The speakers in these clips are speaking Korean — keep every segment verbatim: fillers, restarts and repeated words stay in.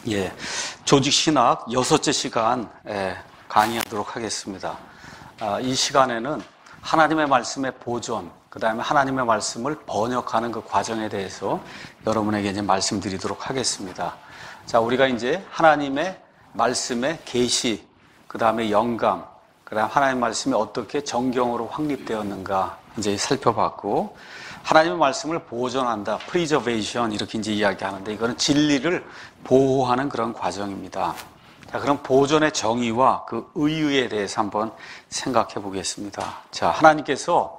예, 조직신학 여섯째 시간 예, 강의하도록 하겠습니다. 아, 이 시간에는 하나님의 말씀의 보존, 그 다음에 하나님의 말씀을 번역하는 그 과정에 대해서 여러분에게 이제 말씀드리도록 하겠습니다. 자, 우리가 이제 하나님의 말씀의 계시, 그 다음에 영감, 그 다음 하나님의 말씀이 어떻게 정경으로 확립되었는가 이제 살펴봤고, 하나님의 말씀을 보존한다, preservation 이렇게 이제 이야기하는데, 이거는 진리를 보호하는 그런 과정입니다. 자, 그럼 보존의 정의와 그 의의에 대해서 한번 생각해 보겠습니다. 자, 하나님께서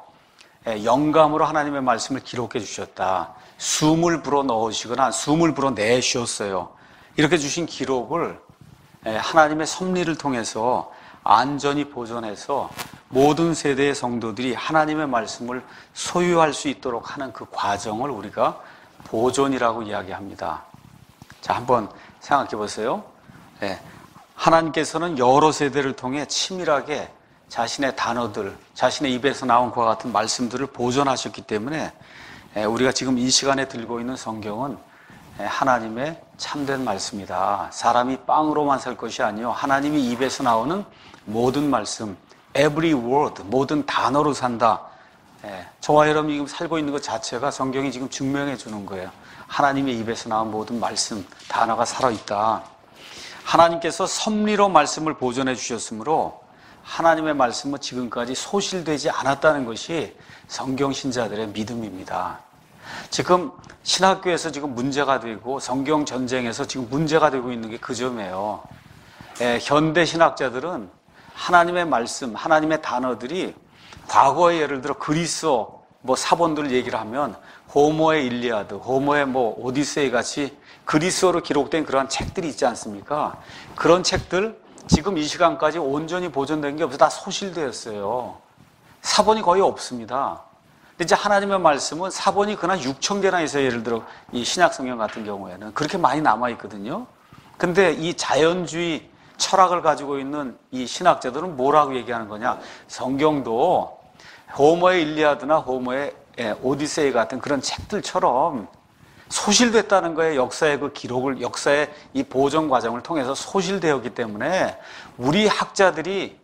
영감으로 하나님의 말씀을 기록해 주셨다. 숨을 불어 넣으시거나 숨을 불어 내쉬었어요. 이렇게 주신 기록을 하나님의 섭리를 통해서 안전히 보존해서 모든 세대의 성도들이 하나님의 말씀을 소유할 수 있도록 하는 그 과정을 우리가 보존이라고 이야기합니다. 자, 한번 생각해 보세요. 네. 하나님께서는 여러 세대를 통해 치밀하게 자신의 단어들, 자신의 입에서 나온 것과 같은 말씀들을 보존하셨기 때문에 우리가 지금 이 시간에 들고 있는 성경은 하나님의 참된 말씀이다. 사람이 빵으로만 살 것이 아니요, 하나님이 입에서 나오는 모든 말씀, every word, 모든 단어로 산다. 저와 여러분이 지금 살고 있는 것 자체가 성경이 지금 증명해 주는 거예요. 하나님의 입에서 나온 모든 말씀, 단어가 살아있다. 하나님께서 섭리로 말씀을 보존해 주셨으므로 하나님의 말씀은 지금까지 소실되지 않았다는 것이 성경 신자들의 믿음입니다. 지금 신학교에서 지금 문제가 되고 성경 전쟁에서 지금 문제가 되고 있는 게 그 점이에요. 예, 현대 신학자들은 하나님의 말씀, 하나님의 단어들이 과거에 예를 들어 그리스어 뭐 사본들 얘기를 하면 호모의 일리아드, 호모의 뭐 오디세이 같이 그리스어로 기록된 그러한 책들이 있지 않습니까? 그런 책들 지금 이 시간까지 온전히 보존된 게 없어요. 다 소실되었어요. 사본이 거의 없습니다. 근데 이제 하나님의 말씀은 사본이 그나 육천 개나 있어요. 예를 들어 이 신약 성경 같은 경우에는 그렇게 많이 남아 있거든요. 근데 이 자연주의 철학을 가지고 있는 이 신학자들은 뭐라고 얘기하는 거냐? 성경도 호모의 일리아드나 호모의 오디세이 같은 그런 책들처럼 소실됐다는 거예요. 역사의 그 기록을, 역사의 이 보존 과정을 통해서 소실되었기 때문에 우리 학자들이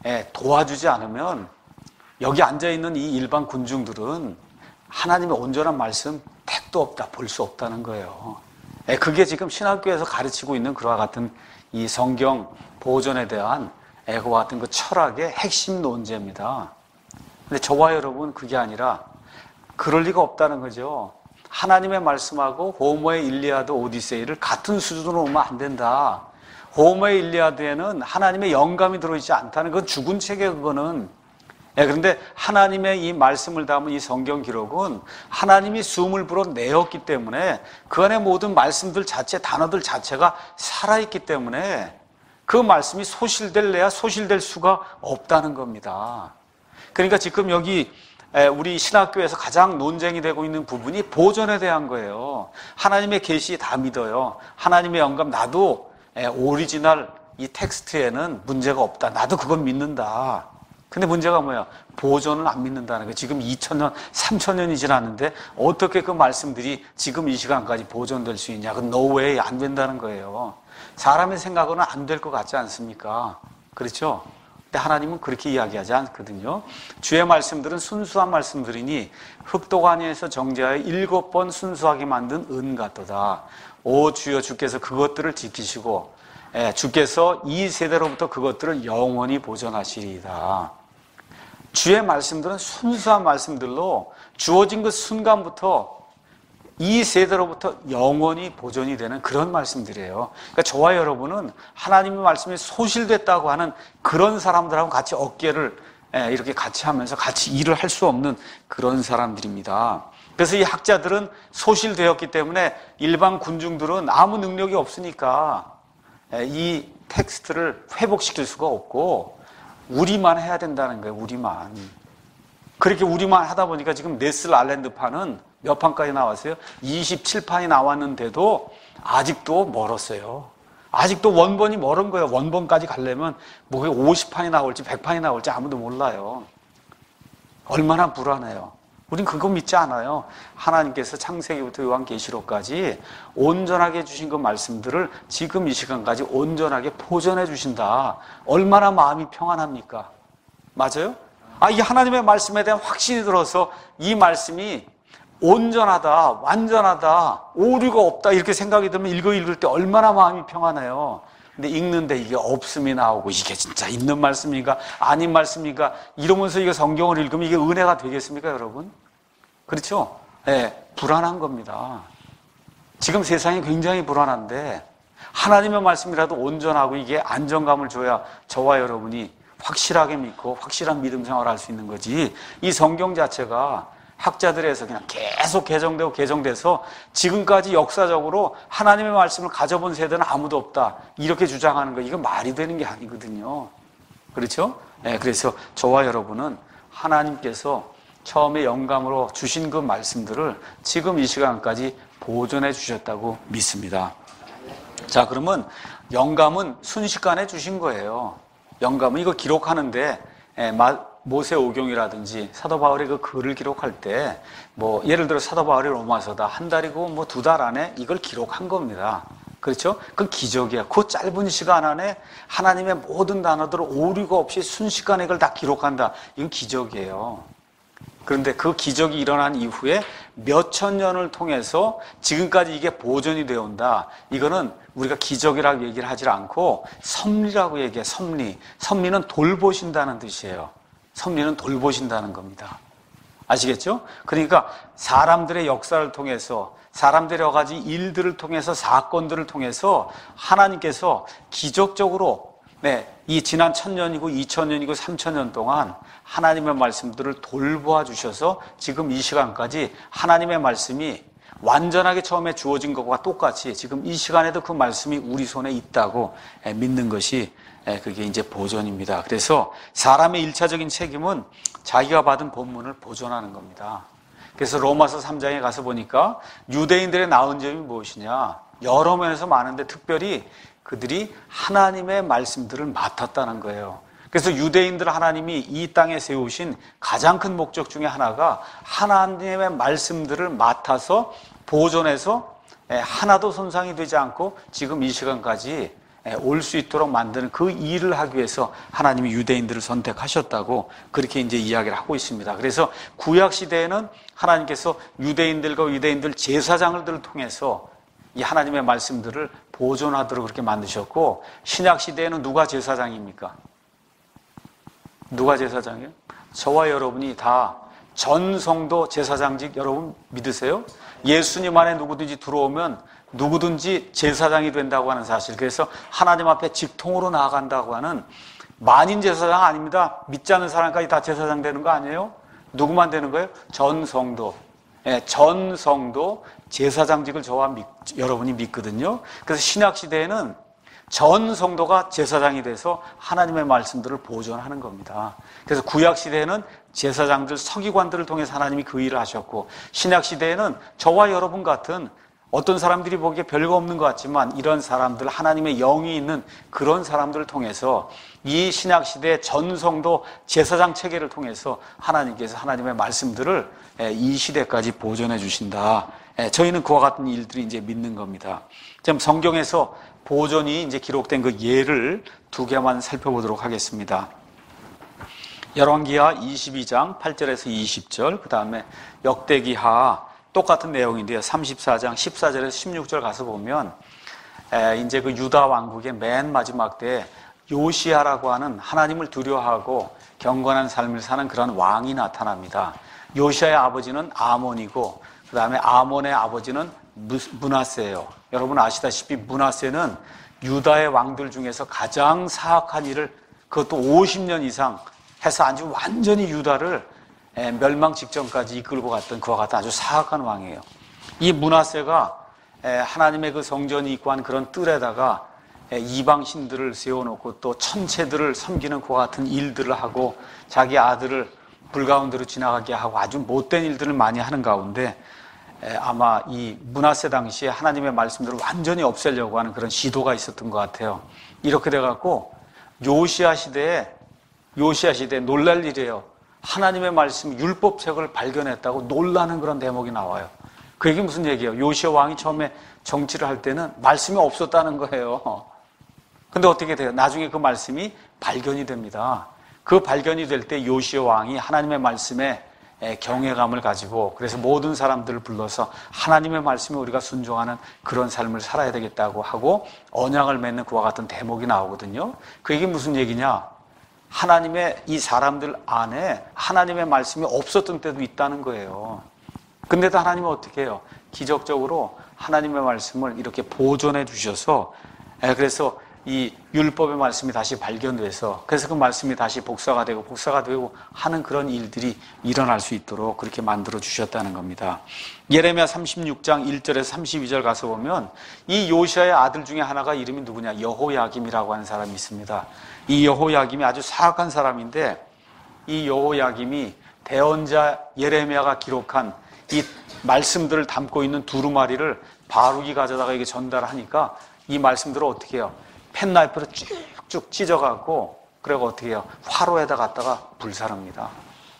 도와주지 않으면 여기 앉아있는 이 일반 군중들은 하나님의 온전한 말씀 택도 없다, 볼 수 없다는 거예요. 그게 지금 신학교에서 가르치고 있는 그와 같은 이 성경 보존에 대한 그와 같은 그 철학의 핵심 논제입니다. 근데 저와 여러분 그게 아니라 그럴 리가 없다는 거죠. 하나님의 말씀하고 호모의 일리아드, 오디세이를 같은 수준으로 놓으면 안 된다. 호모의 일리아드에는 하나님의 영감이 들어있지 않다는 건 죽은 책이에요, 그거는. 예, 그런데 하나님의 이 말씀을 담은 이 성경 기록은 하나님이 숨을 불어 내었기 때문에 그 안에 모든 말씀들 자체, 단어들 자체가 살아있기 때문에 그 말씀이 소실될래야 소실될 수가 없다는 겁니다. 그러니까 지금 여기 우리 신학교에서 가장 논쟁이 되고 있는 부분이 보존에 대한 거예요. 하나님의 계시 다 믿어요. 하나님의 영감, 나도 오리지널 이 텍스트에는 문제가 없다. 나도 그건 믿는다. 근데 문제가 뭐야? 보존을 안 믿는다는 거예요. 지금 이천 년, 삼천 년이 지났는데 어떻게 그 말씀들이 지금 이 시간까지 보존될 수 있냐? 그건 no way, 안 된다는 거예요. 사람의 생각으로는 안 될 것 같지 않습니까? 그렇죠? 근데 하나님은 그렇게 이야기하지 않거든요. 주의 말씀들은 순수한 말씀들이니 흙도가니에서 정제하여 일곱 번 순수하게 만든 은 같도다. 오 주여, 주께서 그것들을 지키시고 예, 주께서 이 세대로부터 그것들을 영원히 보존하시리이다. 주의 말씀들은 순수한 말씀들로 주어진 그 순간부터 이 세대로부터 영원히 보존이 되는 그런 말씀들이에요. 그러니까 저와 여러분은 하나님의 말씀이 소실됐다고 하는 그런 사람들하고 같이 어깨를 이렇게 같이 하면서 같이 일을 할 수 없는 그런 사람들입니다. 그래서 이 학자들은 소실되었기 때문에 일반 군중들은 아무 능력이 없으니까 이 텍스트를 회복시킬 수가 없고 우리만 해야 된다는 거예요. 우리만. 그렇게 우리만 하다 보니까 지금 네슬 알랜드 판은 몇 판까지 나왔어요? 이십칠 판이 나왔는데도 아직도 멀었어요. 아직도 원본이 멀은 거예요. 원본까지 가려면 뭐 오십 판이 나올지 백 판이 나올지 아무도 몰라요. 얼마나 불안해요. 우린 그거 믿지 않아요. 하나님께서 창세기부터 요한계시록까지 온전하게 주신 그 말씀들을 지금 이 시간까지 온전하게 보존해 주신다. 얼마나 마음이 평안합니까? 맞아요? 아, 이 하나님의 말씀에 대한 확신이 들어서 이 말씀이 온전하다, 완전하다, 오류가 없다 이렇게 생각이 들면 읽어 읽을 때 얼마나 마음이 평안해요. 근데 읽는데 이게 없음이 나오고 이게 진짜 있는 말씀인가 아닌 말씀인가 이러면서 이게 성경을 읽으면 이게 은혜가 되겠습니까, 여러분? 그렇죠? 네, 불안한 겁니다. 지금 세상이 굉장히 불안한데 하나님의 말씀이라도 온전하고 이게 안정감을 줘야 저와 여러분이 확실하게 믿고 확실한 믿음 생활을 할 수 있는 거지. 이 성경 자체가 학자들에서 그냥 계속 개정되고 개정돼서 지금까지 역사적으로 하나님의 말씀을 가져본 세대는 아무도 없다 이렇게 주장하는 거 이거 말이 되는 게 아니거든요. 그렇죠? 네, 그래서 저와 여러분은 하나님께서 처음에 영감으로 주신 그 말씀들을 지금 이 시간까지 보존해 주셨다고 믿습니다. 자, 그러면 영감은 순식간에 주신 거예요. 영감은 이거 기록하는데 예, 모세오경이라든지 사도 바울의 그 글을 기록할 때 뭐 예를 들어 사도 바울의 로마서다 한 달이고 뭐 두 달 안에 이걸 기록한 겁니다. 그렇죠? 그건 기적이야. 그 짧은 시간 안에 하나님의 모든 단어들을 오류가 없이 순식간에 이걸 다 기록한다. 이건 기적이에요. 그런데 그 기적이 일어난 이후에 몇천 년을 통해서 지금까지 이게 보존이 되어 온다. 이거는 우리가 기적이라고 얘기를 하지 않고 섭리라고 얘기해. 섭리. 섭리는 돌보신다는 뜻이에요. 섭리는 돌보신다는 겁니다. 아시겠죠? 그러니까 사람들의 역사를 통해서 사람들의 여러 가지 일들을 통해서 사건들을 통해서 하나님께서 기적적으로 네, 이 지난 천년이고 이천년이고 삼천년 동안 하나님의 말씀들을 돌보아 주셔서 지금 이 시간까지 하나님의 말씀이 완전하게 처음에 주어진 것과 똑같이 지금 이 시간에도 그 말씀이 우리 손에 있다고 믿는 것이 그게 이제 보존입니다. 그래서 사람의 일차적인 책임은 자기가 받은 본문을 보존하는 겁니다. 그래서 로마서 삼 장에 가서 보니까 유대인들의 나은 점이 무엇이냐? 여러 면에서 많은데 특별히 그들이 하나님의 말씀들을 맡았다는 거예요. 그래서 유대인들 하나님이 이 땅에 세우신 가장 큰 목적 중에 하나가 하나님의 말씀들을 맡아서 보존해서 하나도 손상이 되지 않고 지금 이 시간까지 올 수 있도록 만드는 그 일을 하기 위해서 하나님이 유대인들을 선택하셨다고 그렇게 이제 이야기를 하고 있습니다. 그래서 구약 시대에는 하나님께서 유대인들과 유대인들 제사장들을 통해서 이 하나님의 말씀들을 보존하도록 그렇게 만드셨고 신약 시대에는 누가 제사장입니까? 누가 제사장이에요? 저와 여러분이 다 전 성도 제사장직 여러분 믿으세요? 예수님 안에 누구든지 들어오면 누구든지 제사장이 된다고 하는 사실. 그래서 하나님 앞에 직통으로 나아간다고 하는 만인 제사장 아닙니다. 믿지 않는 사람까지 다 제사장 되는 거 아니에요? 누구만 되는 거예요? 전 성도. 예, 전 성도 제사장직을 저와 믿, 여러분이 믿거든요. 그래서 신약 시대에는 전 성도가 제사장이 돼서 하나님의 말씀들을 보존하는 겁니다. 그래서 구약 시대에는 제사장들, 서기관들을 통해서 하나님이 그 일을 하셨고 신약 시대에는 저와 여러분 같은 어떤 사람들이 보기에 별거 없는 것 같지만 이런 사람들, 하나님의 영이 있는 그런 사람들을 통해서 이 신약 시대의 전성도 제사장 체계를 통해서 하나님께서 하나님의 말씀들을 이 시대까지 보존해 주신다. 저희는 그와 같은 일들이 이제 믿는 겁니다. 지금 성경에서 보존이 이제 기록된 그 예를 두 개만 살펴보도록 하겠습니다. 열왕기하 이십이 장 팔 절에서 이십 절, 그 다음에 역대기하 똑같은 내용인데요. 삼십사 장 십사 절에서 십육 절 가서 보면 에, 이제 그 유다 왕국의 맨 마지막 때에 요시야라고 하는 하나님을 두려워하고 경건한 삶을 사는 그런 왕이 나타납니다. 요시야의 아버지는 아몬이고 그 다음에 아몬의 아버지는 므낫세예요. 여러분 아시다시피 므낫세는 유다의 왕들 중에서 가장 사악한 일을 그것도 오십 년 이상 해서 아주 완전히 유다를 멸망 직전까지 이끌고 갔던 그와 같은 아주 사악한 왕이에요. 이 므낫세가 하나님의 그 성전이 있고 한 그런 뜰에다가 이방 신들을 세워놓고 또 천체들을 섬기는 그와 같은 일들을 하고 자기 아들을 불 가운데로 지나가게 하고 아주 못된 일들을 많이 하는 가운데 아마 이 므낫세 당시에 하나님의 말씀들을 완전히 없애려고 하는 그런 시도가 있었던 것 같아요. 이렇게 돼갖고 요시야 시대에 요시야 시대에 놀랄 일이에요. 하나님의 말씀, 율법책을 발견했다고 놀라는 그런 대목이 나와요. 그 얘기 무슨 얘기예요? 요시야 왕이 처음에 정치를 할 때는 말씀이 없었다는 거예요. 근데 어떻게 돼요? 나중에 그 말씀이 발견이 됩니다. 그 발견이 될 때 요시야 왕이 하나님의 말씀에 경외감을 가지고, 그래서 모든 사람들을 불러서 하나님의 말씀에 우리가 순종하는 그런 삶을 살아야 되겠다고 하고 언약을 맺는 그와 같은 대목이 나오거든요. 그 얘기 무슨 얘기냐? 하나님의 이 사람들 안에 하나님의 말씀이 없었던 때도 있다는 거예요. 근데도 하나님은 어떻게 해요? 기적적으로 하나님의 말씀을 이렇게 보존해 주셔서, 그래서 이 율법의 말씀이 다시 발견돼서, 그래서 그 말씀이 다시 복사가 되고 복사가 되고 하는 그런 일들이 일어날 수 있도록 그렇게 만들어 주셨다는 겁니다. 예레미야 삼십육 장 일 절에서 삼십이 절 가서 보면 이 요시야의 아들 중에 하나가 이름이 누구냐? 여호야김이라고 하는 사람이 있습니다. 이 여호야김이 아주 사악한 사람인데, 이 여호야김이 대언자 예레미야가 기록한 이 말씀들을 담고 있는 두루마리를 바룩이 가져다가 이게 전달하니까 이 말씀들을 어떻게 해요? 펜나이프로 쭉쭉 찢어갖고, 그리고 어떻게 해요? 화로에다 갖다가 불사릅니다.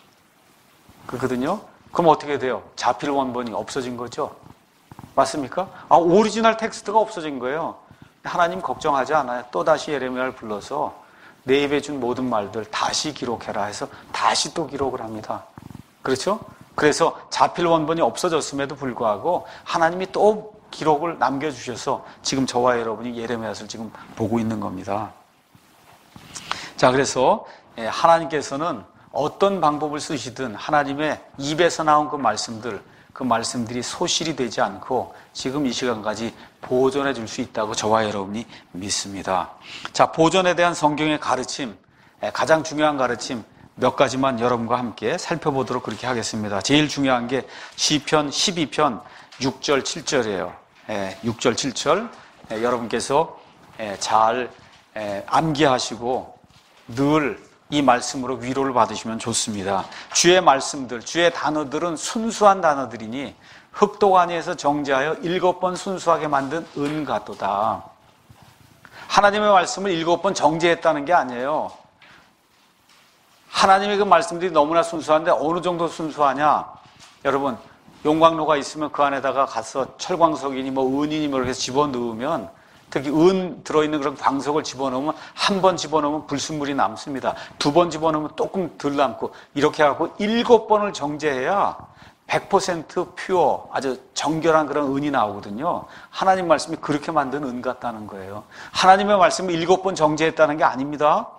그렇거든요? 그럼 어떻게 돼요? 자필 원본이 없어진 거죠? 맞습니까? 아, 오리지널 텍스트가 없어진 거예요. 하나님 걱정하지 않아요. 또다시 예레미야를 불러서 내 입에 준 모든 말들 다시 기록해라 해서 다시 또 기록을 합니다. 그렇죠? 그래서 자필 원본이 없어졌음에도 불구하고 하나님이 또 기록을 남겨주셔서 지금 저와 여러분이 예레미야를 지금 보고 있는 겁니다. 자, 그래서 하나님께서는 어떤 방법을 쓰시든 하나님의 입에서 나온 그 말씀들, 그 말씀들이 소실이 되지 않고 지금 이 시간까지 보존해 줄 수 있다고 저와 여러분이 믿습니다. 자, 보존에 대한 성경의 가르침, 가장 중요한 가르침 몇 가지만 여러분과 함께 살펴보도록 그렇게 하겠습니다. 제일 중요한 게 시편 십이 편 육 절 칠 절이에요. 육 절 칠 절 여러분께서 잘 암기하시고 늘 이 말씀으로 위로를 받으시면 좋습니다. 주의 말씀들, 주의 단어들은 순수한 단어들이니 흑독안에서 정제하여 일곱 번 순수하게 만든 은 같도다. 하나님의 말씀을 일곱 번 정제했다는 게 아니에요. 하나님의 그 말씀들이 너무나 순수한데 어느 정도 순수하냐? 여러분, 용광로가 있으면 그 안에다가 가서 철광석이니 뭐 은이니 뭐 이렇게 집어넣으면, 특히 은 들어있는 그런 광석을 집어넣으면 한 번 집어넣으면 불순물이 남습니다. 두 번 집어넣으면 조금 덜 남고, 이렇게 하고 일곱 번을 정제해야 백 퍼센트 퓨어, 아주 정결한 그런 은이 나오거든요. 하나님 말씀이 그렇게 만든 은 같다는 거예요. 하나님의 말씀을 일곱 번 정제했다는 게 아닙니다.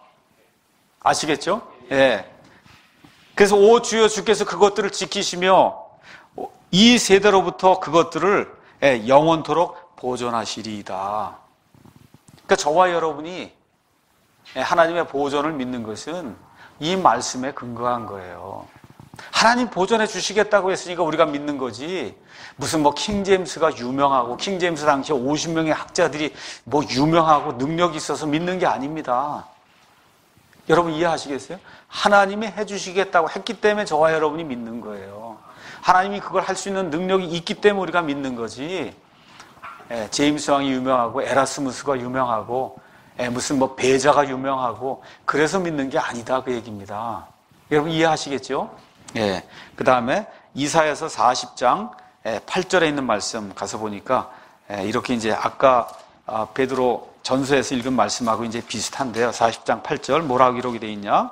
아시겠죠? 예. 그래서 오 주여 주께서 그것들을 지키시며 이 세대로부터 그것들을 영원토록 보존하시리이다. 그러니까 저와 여러분이 하나님의 보존을 믿는 것은 이 말씀에 근거한 거예요. 하나님 보존해 주시겠다고 했으니까 우리가 믿는 거지, 무슨 뭐 킹제임스가 유명하고 킹제임스 당시에 오십 명의 학자들이 뭐 유명하고 능력이 있어서 믿는 게 아닙니다. 여러분 이해하시겠어요? 하나님이 해주시겠다고 했기 때문에 저와 여러분이 믿는 거예요. 하나님이 그걸 할 수 있는 능력이 있기 때문에 우리가 믿는 거지, 예, 제임스 왕이 유명하고 에라스무스가 유명하고 예, 무슨 뭐 배자가 유명하고 그래서 믿는 게 아니다, 그 얘기입니다. 여러분 이해하시겠죠? 예. 그 다음에 이사야서 사십 장 예, 팔 절에 있는 말씀 가서 보니까 예, 이렇게 이제 아까 아, 베드로 전서에서 읽은 말씀하고 이제 비슷한데요. 사십 장 팔 절 뭐라고 기록이 되어 있냐?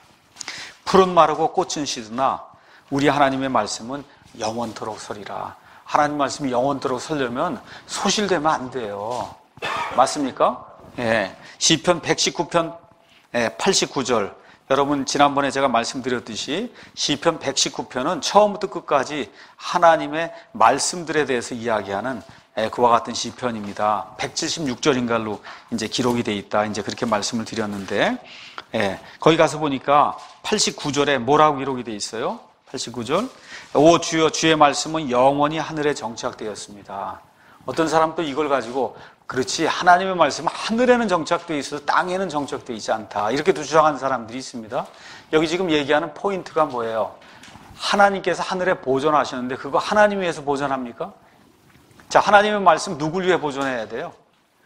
풀은 마르고 꽃은 시드나 우리 하나님의 말씀은 영원토록 서리라. 하나님 말씀이 영원토록 서려면 소실되면 안 돼요. 맞습니까? 예. 시편 백십구 편 예, 팔십구 절. 여러분 지난번에 제가 말씀드렸듯이 시편 백십구 편은 처음부터 끝까지 하나님의 말씀들에 대해서 이야기하는 예, 그와 같은 시편입니다. 백칠십육 절인가로 이제 기록이 돼 있다. 이제 그렇게 말씀을 드렸는데, 예, 거기 가서 보니까 팔십구 절에 뭐라고 기록이 돼 있어요? 팔십구 절. 오 주여 주의 말씀은 영원히 하늘에 정착되었습니다. 어떤 사람도 이걸 가지고 그렇지 하나님의 말씀은 하늘에는 정착되어 있어서 땅에는 정착되어 있지 않다, 이렇게 주장하는 사람들이 있습니다. 여기 지금 얘기하는 포인트가 뭐예요? 하나님께서 하늘에 보존하셨는데 그거 하나님 위해서 보존합니까? 자, 하나님의 말씀 누굴 위해 보존해야 돼요?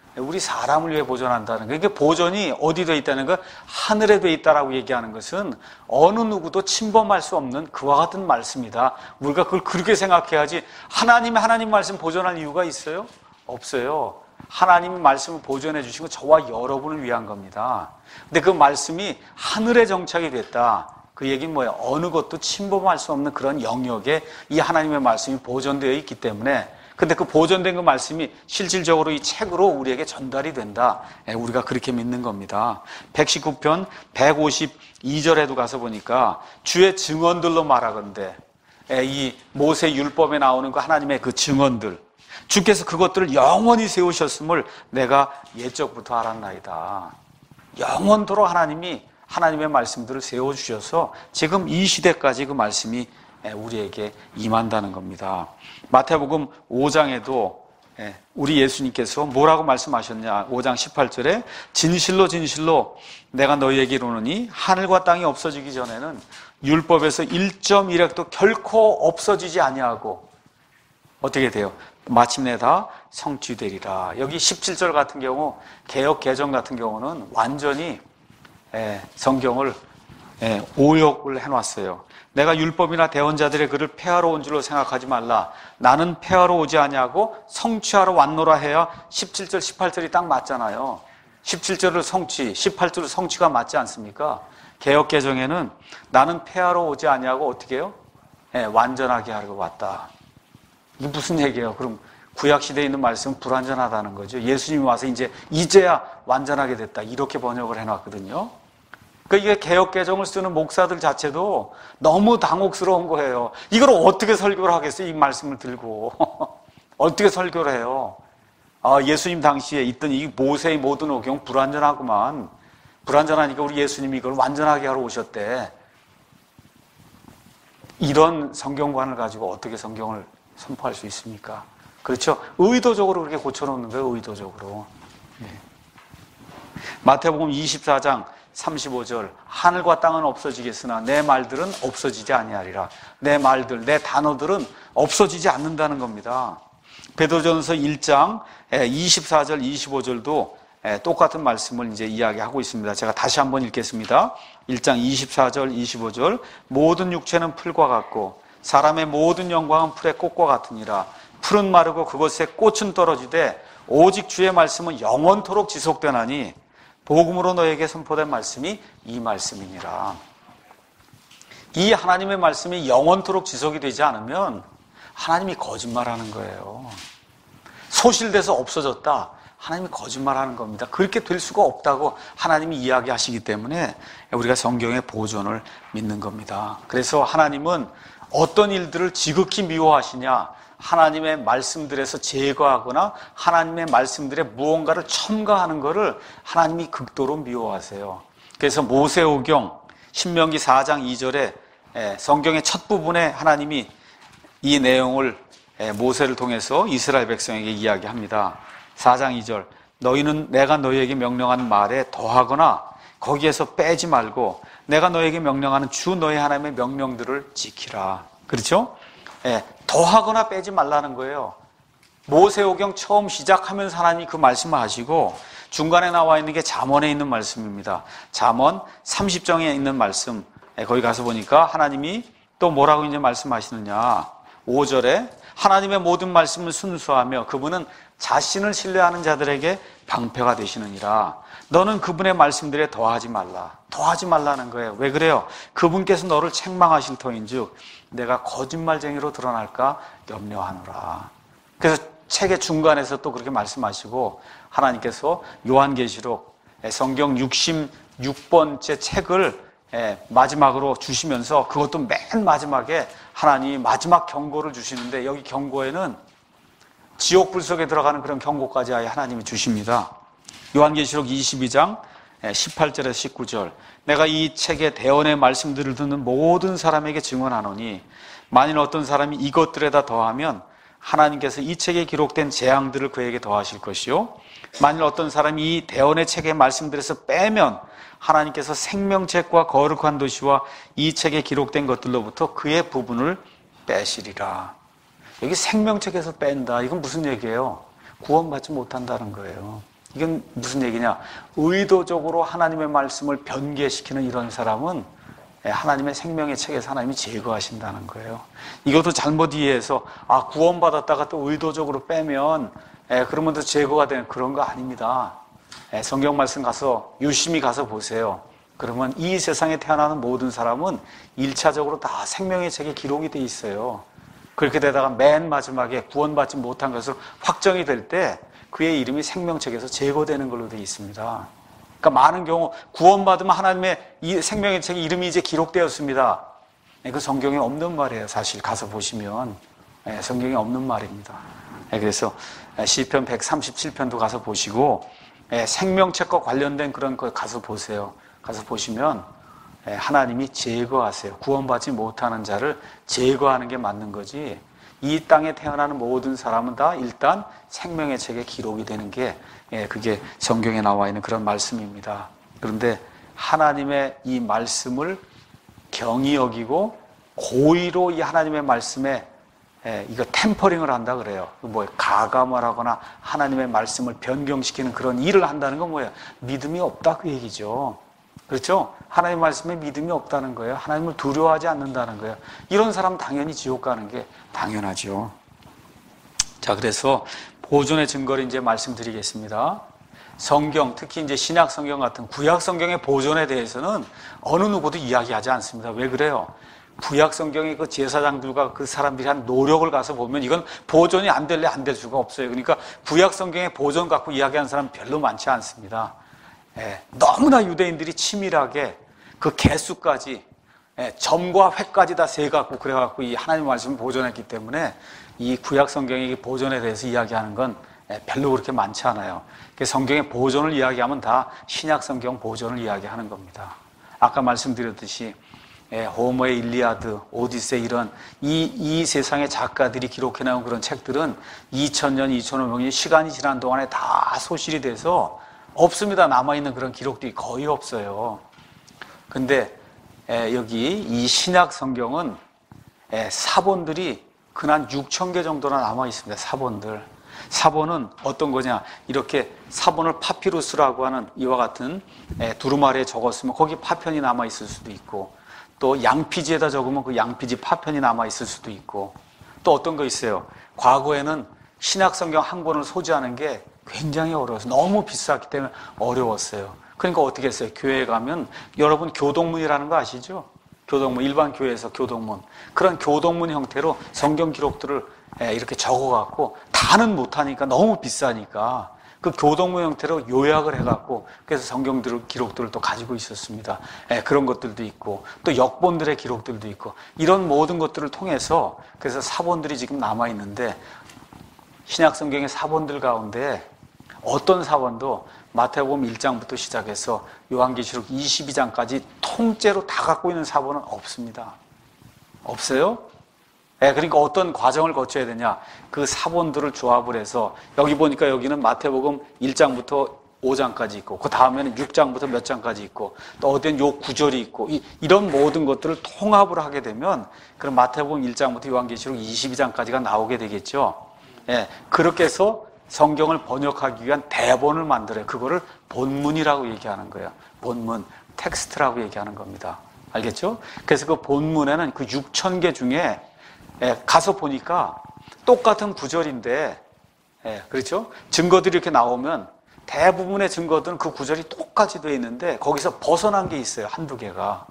우리 사람을 위해 보존한다는 거. 이게 보존이 어디 돼 있다는 거? 하늘에 돼 있다라고 얘기하는 것은 어느 누구도 침범할 수 없는 그와 같은 말씀이다. 우리가 그걸 그렇게 생각해야지. 하나님이 하나님 말씀 보존할 이유가 있어요? 없어요. 하나님이 말씀을 보존해 주신 건 저와 여러분을 위한 겁니다. 근데 그 말씀이 하늘에 정착이 됐다. 그 얘기는 뭐예요? 어느 것도 침범할 수 없는 그런 영역에 이 하나님의 말씀이 보존되어 있기 때문에, 근데 그 보존된 그 말씀이 실질적으로 이 책으로 우리에게 전달이 된다. 우리가 그렇게 믿는 겁니다. 백십구 편 백오십이 절에도 가서 보니까 주의 증언들로 말하건대, 이 모세 율법에 나오는 그 하나님의 그 증언들, 주께서 그것들을 영원히 세우셨음을 내가 옛적부터 알았나이다. 영원토록 하나님이 하나님의 말씀들을 세워주셔서 지금 이 시대까지 그 말씀이 우리에게 임한다는 겁니다. 마태복음 오 장에도 우리 예수님께서 뭐라고 말씀하셨냐? 오 장 십팔 절에 진실로 진실로 내가 너희에게 이르노니 하늘과 땅이 없어지기 전에는 율법에서 일 점 일 획도 결코 없어지지 아니하고 어떻게 돼요? 마침내 다 성취되리라. 여기 십칠 절 같은 경우, 개역 개정 같은 경우는 완전히 성경을 오역을 해놨어요. 내가 율법이나 대언자들의 글을 폐하러 온 줄로 생각하지 말라. 나는 폐하러 오지 아니하고 성취하러 왔노라 해야 십칠 절, 십팔 절이 딱 맞잖아요. 십칠 절을 성취, 십팔 절을 성취가 맞지 않습니까? 개역 개정에는 나는 폐하러 오지 아니하고 어떻게 해요? 네, 완전하게 하러 왔다. 이게 무슨 얘기예요? 그럼 구약 시대에 있는 말씀은 불완전하다는 거죠. 예수님이 와서 이제 이제야 완전하게 됐다. 이렇게 번역을 해놨거든요. 그러니까 이게 개역 개정을 쓰는 목사들 자체도 너무 당혹스러운 거예요. 이걸 어떻게 설교를 하겠어요? 이 말씀을 들고 어떻게 설교를 해요? 아, 예수님 당시에 있던 이 모세의 모든 오경 불완전하구만. 불완전하니까 우리 예수님이 이걸 완전하게 하러 오셨대. 이런 성경관을 가지고 어떻게 성경을 선포할 수 있습니까? 그렇죠? 의도적으로 그렇게 고쳐놓는 거예요. 의도적으로. 네. 마태복음 이십사 장 삼십오 절 하늘과 땅은 없어지겠으나 내 말들은 없어지지 아니하리라. 내 말들, 내 단어들은 없어지지 않는다는 겁니다. 베드로전서 일 장 이십사 절 이십오 절도 똑같은 말씀을 이제 이야기하고 있습니다. 제가 다시 한번 읽겠습니다. 일 장 이십사 절 이십오 절 모든 육체는 풀과 같고 사람의 모든 영광은 풀의 꽃과 같으니라. 풀은 마르고 그것에 꽃은 떨어지되 오직 주의 말씀은 영원토록 지속되나니 복음으로 너에게 선포된 말씀이 이 말씀이니라. 이 하나님의 말씀이 영원토록 지속이 되지 않으면 하나님이 거짓말하는 거예요. 소실돼서 없어졌다. 하나님이 거짓말하는 겁니다. 그렇게 될 수가 없다고 하나님이 이야기하시기 때문에 우리가 성경의 보존을 믿는 겁니다. 그래서 하나님은 어떤 일들을 지극히 미워하시냐? 하나님의 말씀들에서 제거하거나 하나님의 말씀들에 무언가를 첨가하는 것을 하나님이 극도로 미워하세요. 그래서 모세오경 신명기 사 장 이 절에 성경의 첫 부분에 하나님이 이 내용을 모세를 통해서 이스라엘 백성에게 이야기합니다. 사 장 이 절 너희는 내가 너희에게 명령한 말에 더하거나 거기에서 빼지 말고 내가 너희에게 명령하는 주 너희 하나님의 명령들을 지키라. 그렇죠? 예, 더하거나 빼지 말라는 거예요. 모세오경 처음 시작하면서 하나님이 그 말씀을 하시고 중간에 나와 있는 게 잠언에 있는 말씀입니다. 잠언 삼십 장에 있는 말씀, 예, 거기 가서 보니까 하나님이 또 뭐라고 이제 말씀하시느냐. 오 절에 하나님의 모든 말씀을 순수하며 그분은 자신을 신뢰하는 자들에게 방패가 되시느니라. 너는 그분의 말씀들에 더하지 말라. 더하지 말라는 거예요. 왜 그래요? 그분께서 너를 책망하실 터인즉 내가 거짓말쟁이로 드러날까 염려하노라. 그래서 책의 중간에서 또 그렇게 말씀하시고 하나님께서 요한계시록 성경 육십육 번째 책을 마지막으로 주시면서 그것도 맨 마지막에 하나님이 마지막 경고를 주시는데 여기 경고에는 지옥불 속에 들어가는 그런 경고까지 아예 하나님이 주십니다. 요한계시록 이십이 장 십팔 절에서 십구 절 내가 이 책의 대언의 말씀들을 듣는 모든 사람에게 증언하노니 만일 어떤 사람이 이것들에다 더하면 하나님께서 이 책에 기록된 재앙들을 그에게 더하실 것이요 만일 어떤 사람이 이 대언의 책의 말씀들에서 빼면 하나님께서 생명책과 거룩한 도시와 이 책에 기록된 것들로부터 그의 부분을 빼시리라. 여기 생명책에서 뺀다. 이건 무슨 얘기예요? 구원받지 못한다는 거예요. 이건 무슨 얘기냐? 의도적으로 하나님의 말씀을 변개시키는 이런 사람은 하나님의 생명의 책에서 하나님이 제거하신다는 거예요. 이것도 잘못 이해해서 아 구원받았다가 또 의도적으로 빼면 에, 그러면 또 제거가 되는 그런 거 아닙니다. 에, 성경 말씀 가서 유심히 가서 보세요. 그러면 이 세상에 태어나는 모든 사람은 일차적으로 다 생명의 책에 기록이 돼 있어요. 그렇게 되다가 맨 마지막에 구원받지 못한 것으로 확정이 될 때 그의 이름이 생명책에서 제거되는 걸로 되어 있습니다. 그러니까 많은 경우 구원받으면 하나님의 이 생명의 책에 이름이 이제 기록되었습니다. 그 성경에 없는 말이에요. 사실 가서 보시면 성경에 없는 말입니다. 그래서 시편 백삼십칠 편도 가서 보시고 생명책과 관련된 그런 거 가서 보세요. 가서 보시면 하나님이 제거하세요. 구원받지 못하는 자를 제거하는 게 맞는 거지. 이 땅에 태어나는 모든 사람은 다 일단 생명의 책에 기록이 되는 게 그게 성경에 나와 있는 그런 말씀입니다. 그런데 하나님의 이 말씀을 경히 여기고 고의로 이 하나님의 말씀에 이거 템퍼링을 한다 그래요. 뭐 가감을 하거나 하나님의 말씀을 변경시키는 그런 일을 한다는 건 뭐예요? 믿음이 없다 그 얘기죠. 그렇죠? 하나님의 말씀에 믿음이 없다는 거예요. 하나님을 두려워하지 않는다는 거예요. 이런 사람 당연히 지옥 가는 게 당연하죠. 자, 그래서 보존의 증거를 이제 말씀드리겠습니다. 성경, 특히 이제 신약 성경 같은 구약 성경의 보존에 대해서는 어느 누구도 이야기하지 않습니다. 왜 그래요? 구약 성경의 그 제사장들과 그 사람들이 한 노력을 가서 보면 이건 보존이 안 될래 안 될 수가 없어요. 그러니까 구약 성경의 보존 갖고 이야기하는 사람 별로 많지 않습니다. 예, 너무나 유대인들이 치밀하게 그 개수까지 예, 점과 획까지 다 세갖고 그래갖고 이 하나님 말씀을 보존했기 때문에 이 구약 성경의 보존에 대해서 이야기하는 건 예, 별로 그렇게 많지 않아요. 성경의 보존을 이야기하면 다 신약 성경 보존을 이야기하는 겁니다. 아까 말씀드렸듯이 예, 호모의 일리아드, 오디세이 이런 이, 이 세상의 작가들이 기록해놓은 그런 책들은 이천 년, 이천오백 년 시간이 지난 동안에 다 소실이 돼서 없습니다. 남아있는 그런 기록들이 거의 없어요. 근데 에, 여기 이 신약 성경은 에, 사본들이 근한 육천 개 정도나 남아있습니다. 사본들. 사본은 어떤 거냐? 이렇게 사본을 파피루스라고 하는 이와 같은 에, 두루마리에 적었으면 거기 파편이 남아있을 수도 있고 또 양피지에다 적으면 그 양피지 파편이 남아있을 수도 있고 또 어떤 거 있어요. 과거에는 신약 성경 한 권을 소지하는 게 굉장히 어려워서 너무 비쌌기 때문에 어려웠어요. 그러니까 어떻게 했어요? 교회에 가면 여러분 교동문이라는 거 아시죠? 교동문, 일반 교회에서 교동문. 그런 교동문 형태로 성경 기록들을 이렇게 적어갖고 다는 못하니까 너무 비싸니까 그 교동문 형태로 요약을 해갖고 그래서 성경 기록들을 또 가지고 있었습니다. 그런 것들도 있고 또 역본들의 기록들도 있고 이런 모든 것들을 통해서 그래서 사본들이 지금 남아있는데 신약 성경의 사본들 가운데 어떤 사본도 마태복음 일 장부터 시작해서 요한계시록 이십이 장까지 통째로 다 갖고 있는 사본은 없습니다. 없어요? 네, 그러니까 어떤 과정을 거쳐야 되냐? 그 사본들을 조합을 해서 여기 보니까 여기는 마태복음 일 장부터 오 장까지 있고 그 다음에는 육 장부터 몇 장까지 있고 또 어디엔 요 구절이 있고 이, 이런 모든 것들을 통합을 하게 되면 그럼 마태복음 일 장부터 요한계시록 이십이 장까지가 나오게 되겠죠. 예, 그렇게 해서 성경을 번역하기 위한 대본을 만들어요. 그거를 본문이라고 얘기하는 거예요. 본문, 텍스트라고 얘기하는 겁니다. 알겠죠? 그래서 그 본문에는 그 육천 개 중에 예, 가서 보니까 똑같은 구절인데 예, 그렇죠? 증거들이 이렇게 나오면 대부분의 증거들은 그 구절이 똑같이 되어 있는데 거기서 벗어난 게 있어요. 한두 개가.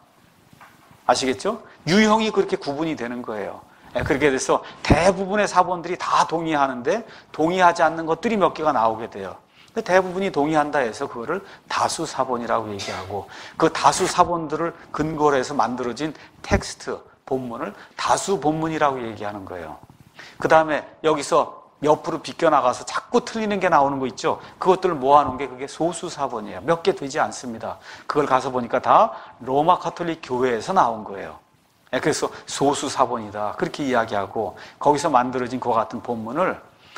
아시겠죠? 유형이 그렇게 구분이 되는 거예요. 그렇게 돼서 대부분의 사본들이 다 동의하는데 동의하지 않는 것들이 몇 개가 나오게 돼요. 대부분이 동의한다 해서 그거를 다수 사본이라고 얘기하고 그 다수 사본들을 근거로 해서 만들어진 텍스트, 본문을 다수 본문이라고 얘기하는 거예요. 그 다음에 여기서 옆으로 비껴나가서 자꾸 틀리는 게 나오는 거 있죠? 그것들을 모아놓은 게 그게 소수 사본이에요. 몇 개 되지 않습니다. 그걸 가서 보니까 다 로마 가톨릭 교회에서 나온 거예요. 그래서 소수 사본이다 그렇게 이야기하고 거기서 만들어진 그와 같은 본문을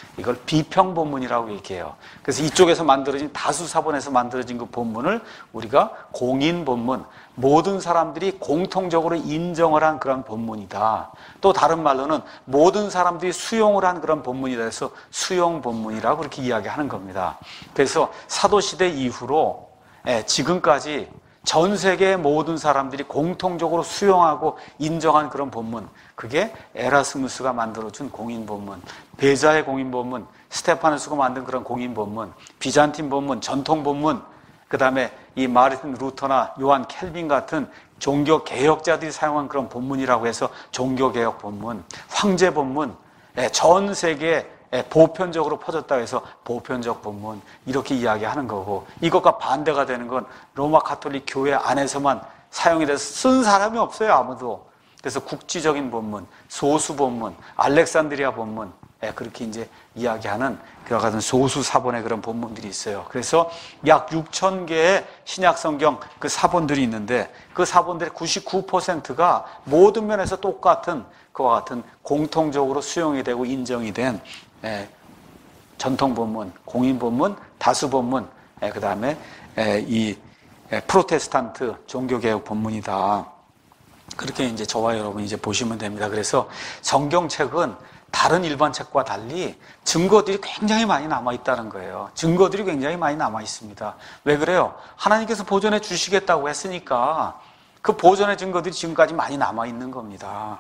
이걸 비평 본문이라고 얘기해요. 그래서 이쪽에서 만들어진 다수 사본에서 만들어진 그 본문을 우리가 공인 본문, 모든 사람들이 공통적으로 인정을 한 그런 본문이다. 또 다른 말로는 모든 사람들이 수용을 한 그런 본문이다 해서 수용 본문이라고 그렇게 이야기하는 겁니다. 그래서 사도시대 이후로 지금까지 전 세계의 모든 사람들이 공통적으로 수용하고 인정한 그런 본문, 그게 에라스무스가 만들어준 공인 본문, 베자의 공인 본문, 스테파누스가 만든 그런 공인 본문, 비잔틴 본문, 전통 본문, 그 다음에 이 마르틴 루터나 요한 켈빈 같은 종교 개혁자들이 사용한 그런 본문이라고 해서 종교 개혁 본문, 황제 본문, 전 세계에 보편적으로 퍼졌다고 해서 보편적 본문, 이렇게 이야기하는 거고, 이것과 반대가 되는 건 로마 가톨릭 교회 안에서만 사용이 돼서 쓴 사람이 없어요, 아무도. 그래서 국지적인 본문, 소수 본문, 알렉산드리아 본문, 그렇게 이제 이야기하는 그와 같은 소수 사본의 그런 본문들이 있어요. 그래서 약 육천 개의 신약 성경 그 사본들이 있는데, 그 사본들의 구십구 퍼센트가 모든 면에서 똑같은 그와 같은 공통적으로 수용이 되고 인정이 된 예, 전통 본문, 공인 본문, 다수 본문, 예, 그 다음에 예, 이 예, 프로테스탄트 종교개혁 본문이다. 그렇게 이제 저와 여러분이 이제 보시면 됩니다. 그래서 성경책은 다른 일반 책과 달리 증거들이 굉장히 많이 남아 있다는 거예요. 증거들이 굉장히 많이 남아 있습니다. 왜 그래요? 하나님께서 보존해 주시겠다고 했으니까 그 보존의 증거들이 지금까지 많이 남아 있는 겁니다.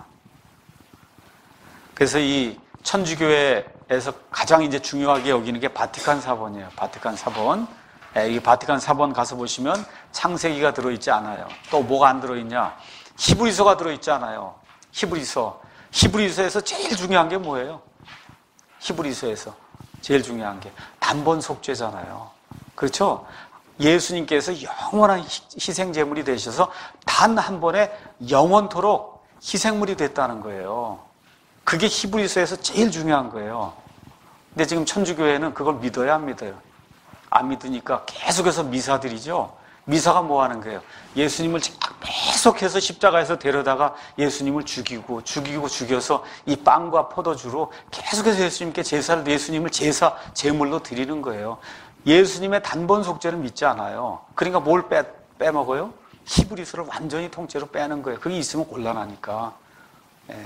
그래서 이 천주교회에서 가장 이제 중요하게 여기는 게 바티칸 사본이에요. 바티칸 사본. 이 바티칸 사본 가서 보시면 창세기가 들어있지 않아요. 또 뭐가 안 들어있냐? 히브리서가 들어있지 않아요. 히브리서. 히브리서에서 제일 중요한 게 뭐예요? 히브리서에서 제일 중요한 게 단번 속죄잖아요. 그렇죠? 예수님께서 영원한 희생 제물이 되셔서 단 한 번에 영원토록 희생물이 됐다는 거예요. 그게 히브리서에서 제일 중요한 거예요. 근데 지금 천주교회는 그걸 믿어야 안 믿어요. 안 믿으니까 계속해서 미사드리죠. 미사가 뭐 하는 거예요? 예수님을 계속해서 십자가에서 데려다가 예수님을 죽이고 죽이고 죽여서 이 빵과 포도주로 계속해서 예수님께 제사를, 예수님을 제사, 제물로 드리는 거예요. 예수님의 단번 속죄를 믿지 않아요. 그러니까 뭘 빼, 빼먹어요? 히브리서를 완전히 통째로 빼는 거예요. 그게 있으면 곤란하니까. 예.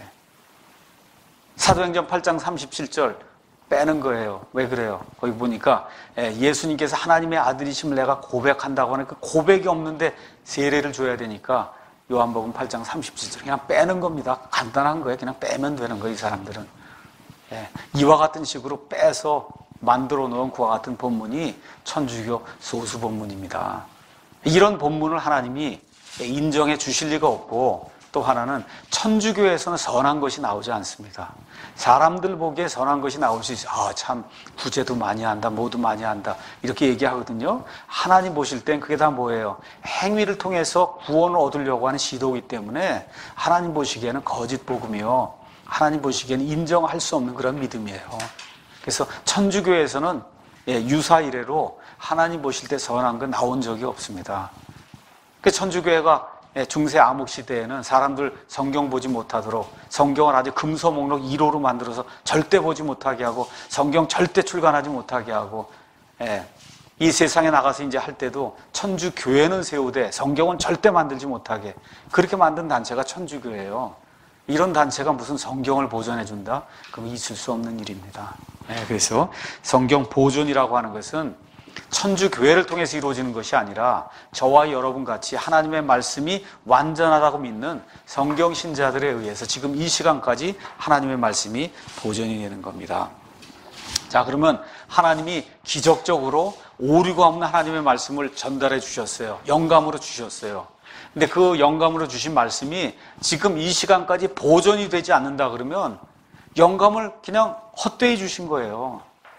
사도행전 팔 장 삼십칠 절 빼는 거예요. 왜 그래요? 거기 보니까 예수님께서 하나님의 아들이심을 내가 고백한다고 하는 그 고백이 없는데 세례를 줘야 되니까 요한복음 팔 장 삼십칠 절 그냥 빼는 겁니다. 간단한 거예요. 그냥 빼면 되는 거예요, 이 사람들은. 예. 이와 같은 식으로 빼서 만들어 놓은 그와 같은 본문이 천주교 소수 본문입니다. 이런 본문을 하나님이 인정해 주실 리가 없고, 또 하나는 천주교에서는 선한 것이 나오지 않습니다. 사람들 보기에 선한 것이 나올 수 있어요. 아, 참 구제도 많이 한다, 뭐도 많이 한다, 이렇게 얘기하거든요. 하나님 보실 땐 그게 다 뭐예요? 행위를 통해서 구원을 얻으려고 하는 시도이기 때문에 하나님 보시기에는 거짓 복음이요, 하나님 보시기에는 인정할 수 없는 그런 믿음이에요. 그래서 천주교에서는 유사 이래로 하나님 보실 때 선한 건 나온 적이 없습니다. 그 천주교회가 중세 암흑 시대에는 사람들 성경 보지 못하도록 성경을 아주 금서 목록 일 호로 만들어서 절대 보지 못하게 하고 성경 절대 출간하지 못하게 하고, 예, 이 세상에 나가서 이제 할 때도 천주교회는 세우되 성경은 절대 만들지 못하게 그렇게 만든 단체가 천주교예요. 이런 단체가 무슨 성경을 보존해 준다? 그럼 있을 수 없는 일입니다. 예, 그래서 성경 보존이라고 하는 것은 천주교회를 통해서 이루어지는 것이 아니라 저와 여러분 같이 하나님의 말씀이 완전하다고 믿는 성경신자들에 의해서 지금 이 시간까지 하나님의 말씀이 보존이 되는 겁니다. 자, 그러면 하나님이 기적적으로 오류가 없는 하나님의 말씀을 전달해 주셨어요. 영감으로 주셨어요. 근데 그 영감으로 주신 말씀이 지금 이 시간까지 보존이 되지 않는다 그러면 영감을 그냥 헛되이 주신 거예요.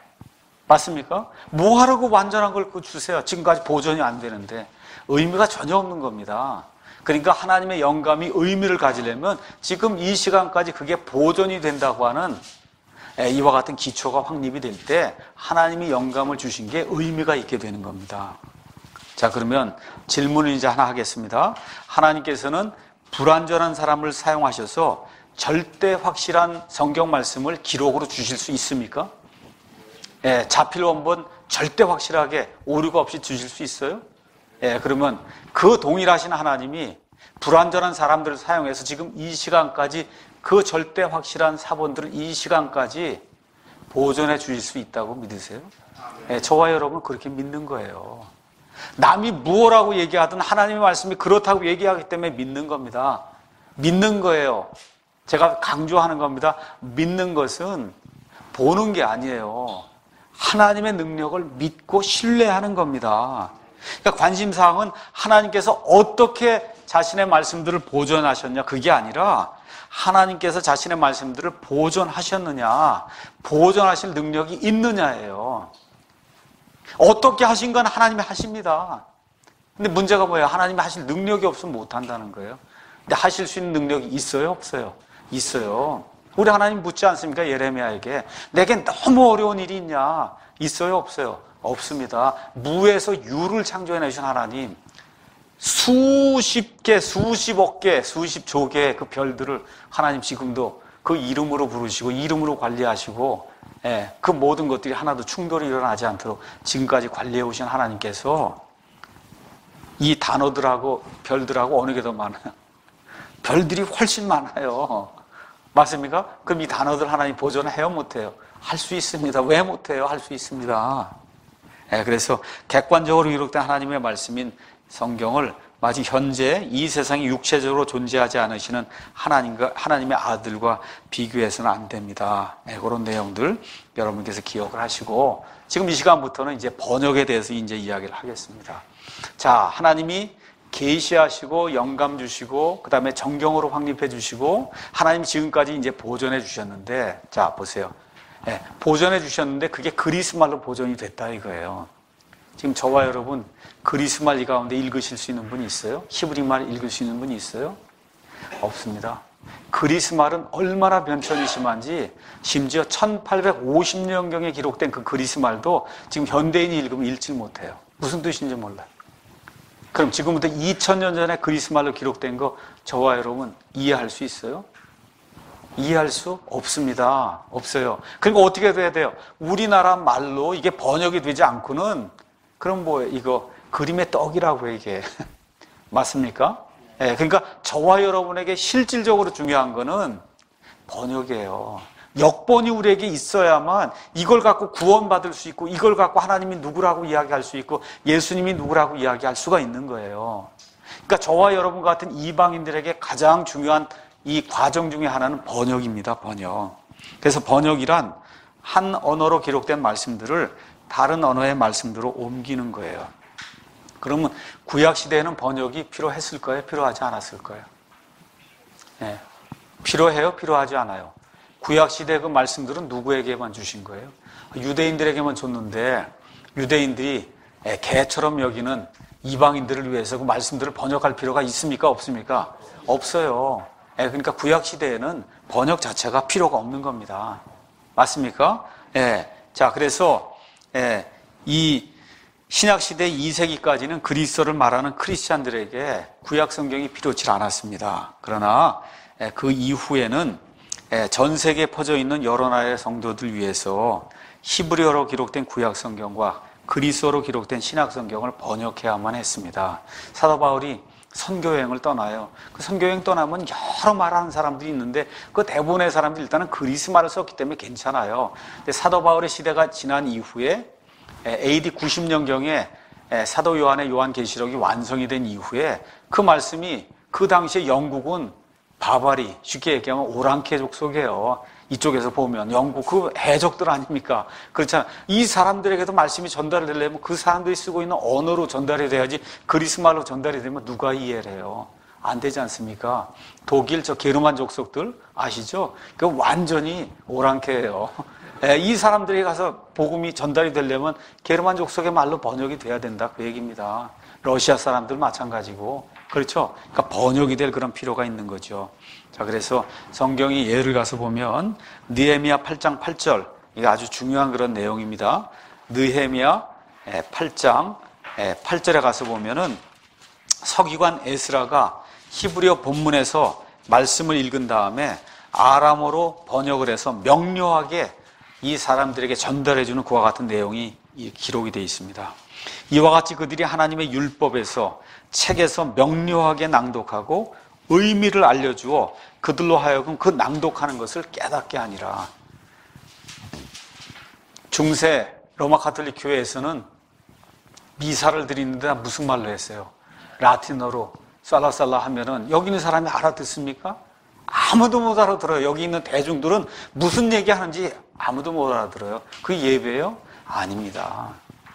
맞습니까? 뭐 하라고 완전한 걸 주세요. 지금까지 보존이 안 되는데. 의미가 전혀 없는 겁니다. 그러니까 하나님의 영감이 의미를 가지려면 지금 이 시간까지 그게 보존이 된다고 하는 이와 같은 기초가 확립이 될 때 하나님이 영감을 주신 게 의미가 있게 되는 겁니다. 자, 그러면 질문을 이제 하나 하겠습니다. 하나님께서는 불완전한 사람을 사용하셔서 절대 확실한 성경 말씀을 기록으로 주실 수 있습니까? 예, 자필 원본 절대 확실하게 오류가 없이 주실 수 있어요? 예, 그러면 그 동일하신 하나님이 불완전한 사람들을 사용해서 지금 이 시간까지 그 절대 확실한 사본들을 이 시간까지 보존해 주실 수 있다고 믿으세요? 예, 저와 여러분 그렇게 믿는 거예요. 남이 무엇라고 얘기하든 하나님의 말씀이 그렇다고 얘기하기 때문에 믿는 겁니다. 믿는 거예요. 제가 강조하는 겁니다. 믿는 것은 보는 게 아니에요. 하나님의 능력을 믿고 신뢰하는 겁니다. 그러니까 관심사항은 하나님께서 어떻게 자신의 말씀들을 보존하셨냐 그게 아니라 하나님께서 자신의 말씀들을 보존하셨느냐, 보존하실 능력이 있느냐예요. 어떻게 하신 건 하나님이 하십니다. 근데 문제가 뭐예요? 하나님이 하실 능력이 없으면 못한다는 거예요. 근데 하실 수 있는 능력이 있어요? 없어요? 있어요. 우리 하나님 묻지 않습니까? 예레미야에게 내게 너무 어려운 일이 있냐? 있어요? 없어요? 없습니다. 무에서 유를 창조해 주신 하나님, 수십 개, 수십억 개, 수십조 개의 그 별들을 하나님 지금도 그 이름으로 부르시고 이름으로 관리하시고, 예, 그 모든 것들이 하나도 충돌이 일어나지 않도록 지금까지 관리해 오신 하나님께서 이 단어들하고 별들하고 어느 게 더 많아요? 별들이 훨씬 많아요. 맞습니까? 그럼 이 단어들 하나님 보존해요? 못해요? 할 수 있습니다. 왜 못해요? 할 수 있습니다. 예, 그래서 객관적으로 기록된 하나님의 말씀인 성경을 마치 현재 이 세상에 육체적으로 존재하지 않으시는 하나님과, 하나님의 아들과 비교해서는 안 됩니다. 예, 그런 내용들 여러분께서 기억을 하시고, 지금 이 시간부터는 이제 번역에 대해서 이제 이야기를 하겠습니다. 자, 하나님이 계시하시고 영감 주시고 그 다음에 정경으로 확립해 주시고 하나님 지금까지 이제 보존해 주셨는데, 자 보세요. 예, 보존해 주셨는데 그게 그리스말로 보존이 됐다 이거예요. 지금 저와 여러분 그리스말 이 가운데 읽으실 수 있는 분이 있어요? 히브리말 읽을 수 있는 분이 있어요? 없습니다. 그리스말은 얼마나 변천이 심한지 심지어 천팔백오십 년경에 기록된 그 그리스말도 지금 현대인이 읽으면 읽질 못해요. 무슨 뜻인지 몰라요. 그럼 지금부터 이천 년 전에 그리스말로 기록된 거 저와 여러분 이해할 수 있어요? 이해할 수 없습니다. 없어요. 그러니까 어떻게 돼야 돼요? 우리나라 말로 이게 번역이 되지 않고는 그럼 뭐 이거 그림의 떡이라고 이게 맞습니까? 예, 그러니까 저와 여러분에게 실질적으로 중요한 거는 번역이에요. 역본이 우리에게 있어야만 이걸 갖고 구원받을 수 있고 이걸 갖고 하나님이 누구라고 이야기할 수 있고 예수님이 누구라고 이야기할 수가 있는 거예요. 그러니까 저와 여러분 같은 이방인들에게 가장 중요한 이 과정 중에 하나는 번역입니다. 번역. 그래서 번역이란 한 언어로 기록된 말씀들을 다른 언어의 말씀들로 옮기는 거예요. 그러면 구약시대에는 번역이 필요했을까요? 필요하지 않았을까요? 네. 필요해요? 필요하지 않아요? 구약시대 그 말씀들은 누구에게만 주신 거예요? 유대인들에게만 줬는데 유대인들이 개처럼 여기는 이방인들을 위해서 그 말씀들을 번역할 필요가 있습니까? 없습니까? 없어요. 그러니까 구약시대에는 번역 자체가 필요가 없는 겁니다. 맞습니까? 예. 자, 그래서 예, 이 신약시대 이 세기까지는 그리스도를 말하는 크리스찬들에게 구약 성경이 필요치 않았습니다. 그러나 그 이후에는 전 세계에 퍼져 있는 여러 나라의 성도들 위해서 히브리어로 기록된 구약 성경과 그리스어로 기록된 신약 성경을 번역해야만 했습니다. 사도 바울이 선교여행을 떠나요. 그 선교여행 떠나면 여러 말하는 사람들이 있는데 그 대부분의 사람들이 일단은 그리스말을 썼기 때문에 괜찮아요. 근데 사도 바울의 시대가 지난 이후에 에이디 구십 년경에 사도 요한의 요한계시록이 완성이 된 이후에 그 말씀이 그 당시에 영국은 바바리, 쉽게 얘기하면 오랑캐 족속이에요. 이쪽에서 보면 영국 그 해적들 아닙니까? 그렇잖아요. 이 사람들에게도 말씀이 전달이 되려면 그 사람들이 쓰고 있는 언어로 전달이 돼야지 그리스말로 전달이 되면 누가 이해를 해요? 안 되지 않습니까? 독일 저 게르만 족속들 아시죠? 그 완전히 오랑캐예요. 이 사람들이 가서 복음이 전달이 되려면 게르만 족속의 말로 번역이 돼야 된다 그 얘기입니다. 러시아 사람들 마찬가지고 그렇죠? 그러니까 번역이 될 그런 필요가 있는 거죠. 자, 그래서 성경이 예를 가서 보면 느헤미야 팔 장 팔 절 이게 아주 중요한 그런 내용입니다. 느헤미야 팔 장 팔 절에 가서 보면은 서기관 에스라가 히브리어 본문에서 말씀을 읽은 다음에 아람어로 번역을 해서 명료하게 이 사람들에게 전달해주는 그와 같은 내용이 기록이 되어 있습니다. 이와 같이 그들이 하나님의 율법에서 책에서 명료하게 낭독하고 의미를 알려주어 그들로 하여금 그 낭독하는 것을 깨닫게 하니라. 중세 로마 가톨릭 교회에서는 미사를 드리는데 무슨 말로 했어요? 라틴어로 살라살라 하면은 여기 있는 사람이 알아듣습니까? 아무도 못 알아들어요. 여기 있는 대중들은 무슨 얘기하는지 아무도 못 알아들어요. 그 예배예요? 아닙니다.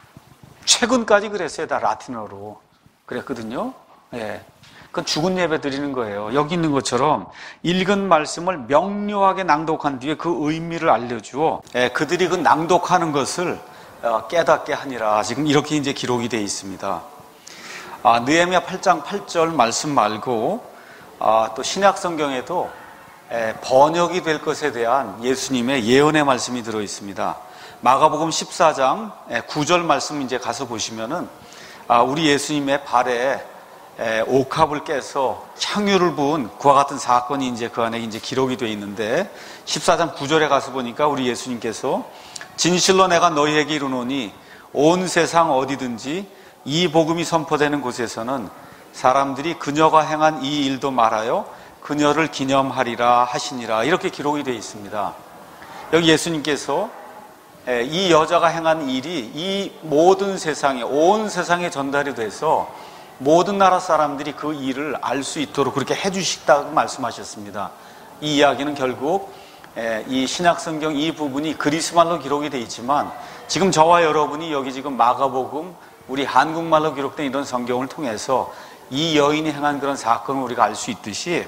최근까지 그랬어요. 다 라틴어로 그랬거든요. 예. 그건 죽은 예배 드리는 거예요. 여기 있는 것처럼 읽은 말씀을 명료하게 낭독한 뒤에 그 의미를 알려주어 예, 그들이 그 낭독하는 것을 깨닫게 하니라. 지금 이렇게 이제 기록이 되어 있습니다. 아, 느헤미야 팔 장 팔 절 말씀 말고 아, 또 신약 성경에도 에, 번역이 될 것에 대한 예수님의 예언의 말씀이 들어 있습니다. 마가복음 십사 장 구 절 말씀 이제 가서 보시면은 아, 우리 예수님의 발에 에, 옥합을 깨서 향유를 부은 그와 같은 사건이 이제 그 안에 이제 기록이 되어 있는데 십사 장 구 절에 가서 보니까 우리 예수님께서 진실로 내가 너희에게 이르노니 온 세상 어디든지 이 복음이 선포되는 곳에서는 사람들이 그녀가 행한 이 일도 말하여 그녀를 기념하리라 하시니라. 이렇게 기록이 되어 있습니다. 여기 예수님께서 이 여자가 행한 일이 이 모든 세상에, 온 세상에 전달이 돼서 모든 나라 사람들이 그 일을 알 수 있도록 그렇게 해주시다고 말씀하셨습니다. 이 이야기는 결국 이 신약성경 이 부분이 그리스말로 기록이 되어 있지만 지금 저와 여러분이 여기 지금 마가복음 우리 한국말로 기록된 이런 성경을 통해서 이 여인이 행한 그런 사건을 우리가 알 수 있듯이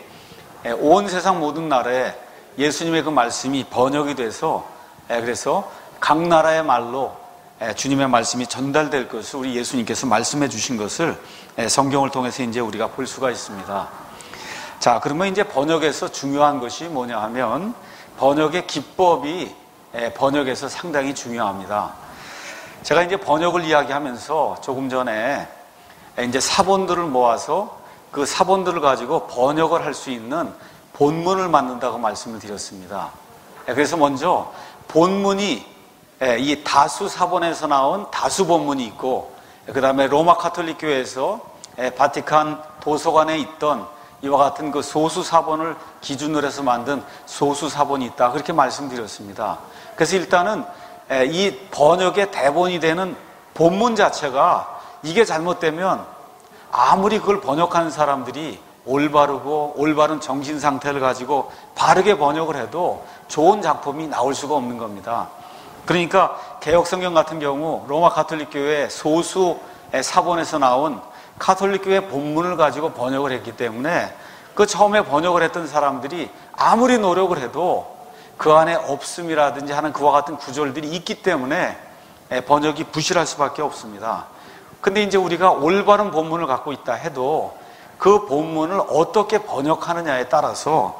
온 세상 모든 나라에 예수님의 그 말씀이 번역이 돼서 그래서 각 나라의 말로 주님의 말씀이 전달될 것을 우리 예수님께서 말씀해 주신 것을 성경을 통해서 이제 우리가 볼 수가 있습니다. 자, 그러면 이제 번역에서 중요한 것이 뭐냐 하면 번역의 기법이 번역에서 상당히 중요합니다. 제가 이제 번역을 이야기하면서 조금 전에 이제 사본들을 모아서 그 사본들을 가지고 번역을 할 수 있는 본문을 만든다고 말씀을 드렸습니다. 그래서 먼저 본문이 이 다수 사본에서 나온 다수 본문이 있고 그 다음에 로마 가톨릭 교회에서 바티칸 도서관에 있던 이와 같은 그 소수 사본을 기준으로 해서 만든 소수 사본이 있다. 그렇게 말씀드렸습니다. 그래서 일단은 이 번역의 대본이 되는 본문 자체가 이게 잘못되면 아무리 그걸 번역하는 사람들이 올바르고 올바른 정신 상태를 가지고 바르게 번역을 해도 좋은 작품이 나올 수가 없는 겁니다. 그러니까 개혁성경 같은 경우 로마 가톨릭 교회 소수 사본에서 나온 가톨릭 교회 본문을 가지고 번역을 했기 때문에 그 처음에 번역을 했던 사람들이 아무리 노력을 해도 그 안에 없음이라든지 하는 그와 같은 구절들이 있기 때문에 번역이 부실할 수밖에 없습니다. 근데 이제 우리가 올바른 본문을 갖고 있다 해도 그 본문을 어떻게 번역하느냐에 따라서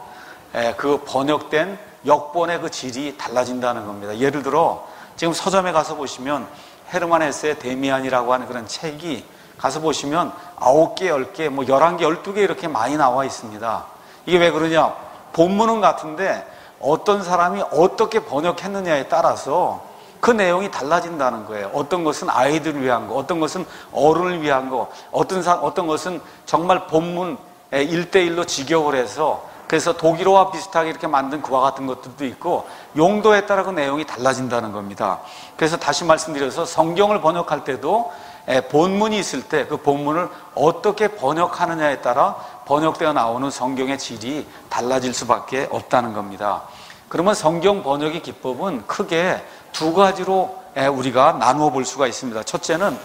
그 번역된 역본의 그 질이 달라진다는 겁니다. 예를 들어 지금 서점에 가서 보시면 헤르만 헤세의 데미안이라고 하는 그런 책이 가서 보시면 아홉 개, 열 개, 뭐 열한 개, 열두 개 이렇게 많이 나와 있습니다. 이게 왜 그러냐? 본문은 같은데 어떤 사람이 어떻게 번역했느냐에 따라서 그 내용이 달라진다는 거예요. 어떤 것은 아이들을 위한 거, 어떤 것은 어른을 위한 거, 어떤, 사, 어떤 것은 정말 본문 일 대일로 직역을 해서 그래서 독일어와 비슷하게 이렇게 만든 그와 같은 것들도 있고 용도에 따라 그 내용이 달라진다는 겁니다. 그래서 다시 말씀드려서 성경을 번역할 때도 본문이 있을 때 그 본문을 어떻게 번역하느냐에 따라 번역되어 나오는 성경의 질이 달라질 수밖에 없다는 겁니다. 그러면 성경 번역의 기법은 크게 두 가지로 우리가 나누어 볼 수가 있습니다. 첫째는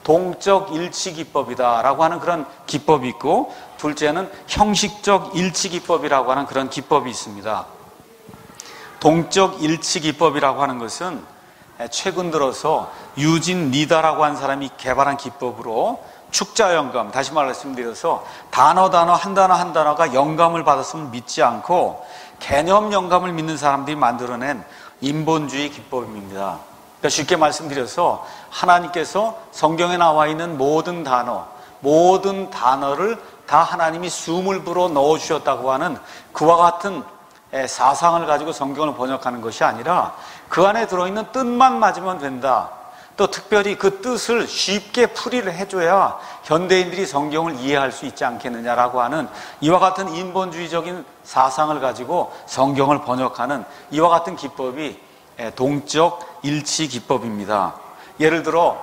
동적 일치 기법이다라고 하는 그런 기법이 있고 둘째는 형식적 일치 기법이라고 하는 그런 기법이 있습니다. 동적 일치 기법이라고 하는 것은 최근 들어서 유진 리다라고 하는 사람이 개발한 기법으로 축자 영감, 다시 말씀드려서 단어 단어 한 단어 한 단어가 영감을 받았으면 믿지 않고 개념 영감을 믿는 사람들이 만들어낸 인본주의 기법입니다. 그러니까 쉽게 말씀드려서 하나님께서 성경에 나와 있는 모든 단어, 모든 단어를 다 하나님이 숨을 불어 넣어주셨다고 하는 그와 같은 사상을 가지고 성경을 번역하는 것이 아니라 그 안에 들어있는 뜻만 맞으면 된다. 또 특별히 그 뜻을 쉽게 풀이를 해줘야 현대인들이 성경을 이해할 수 있지 않겠느냐라고 하는 이와 같은 인본주의적인 사상을 가지고 성경을 번역하는 이와 같은 기법이 동적 일치 기법입니다. 예를 들어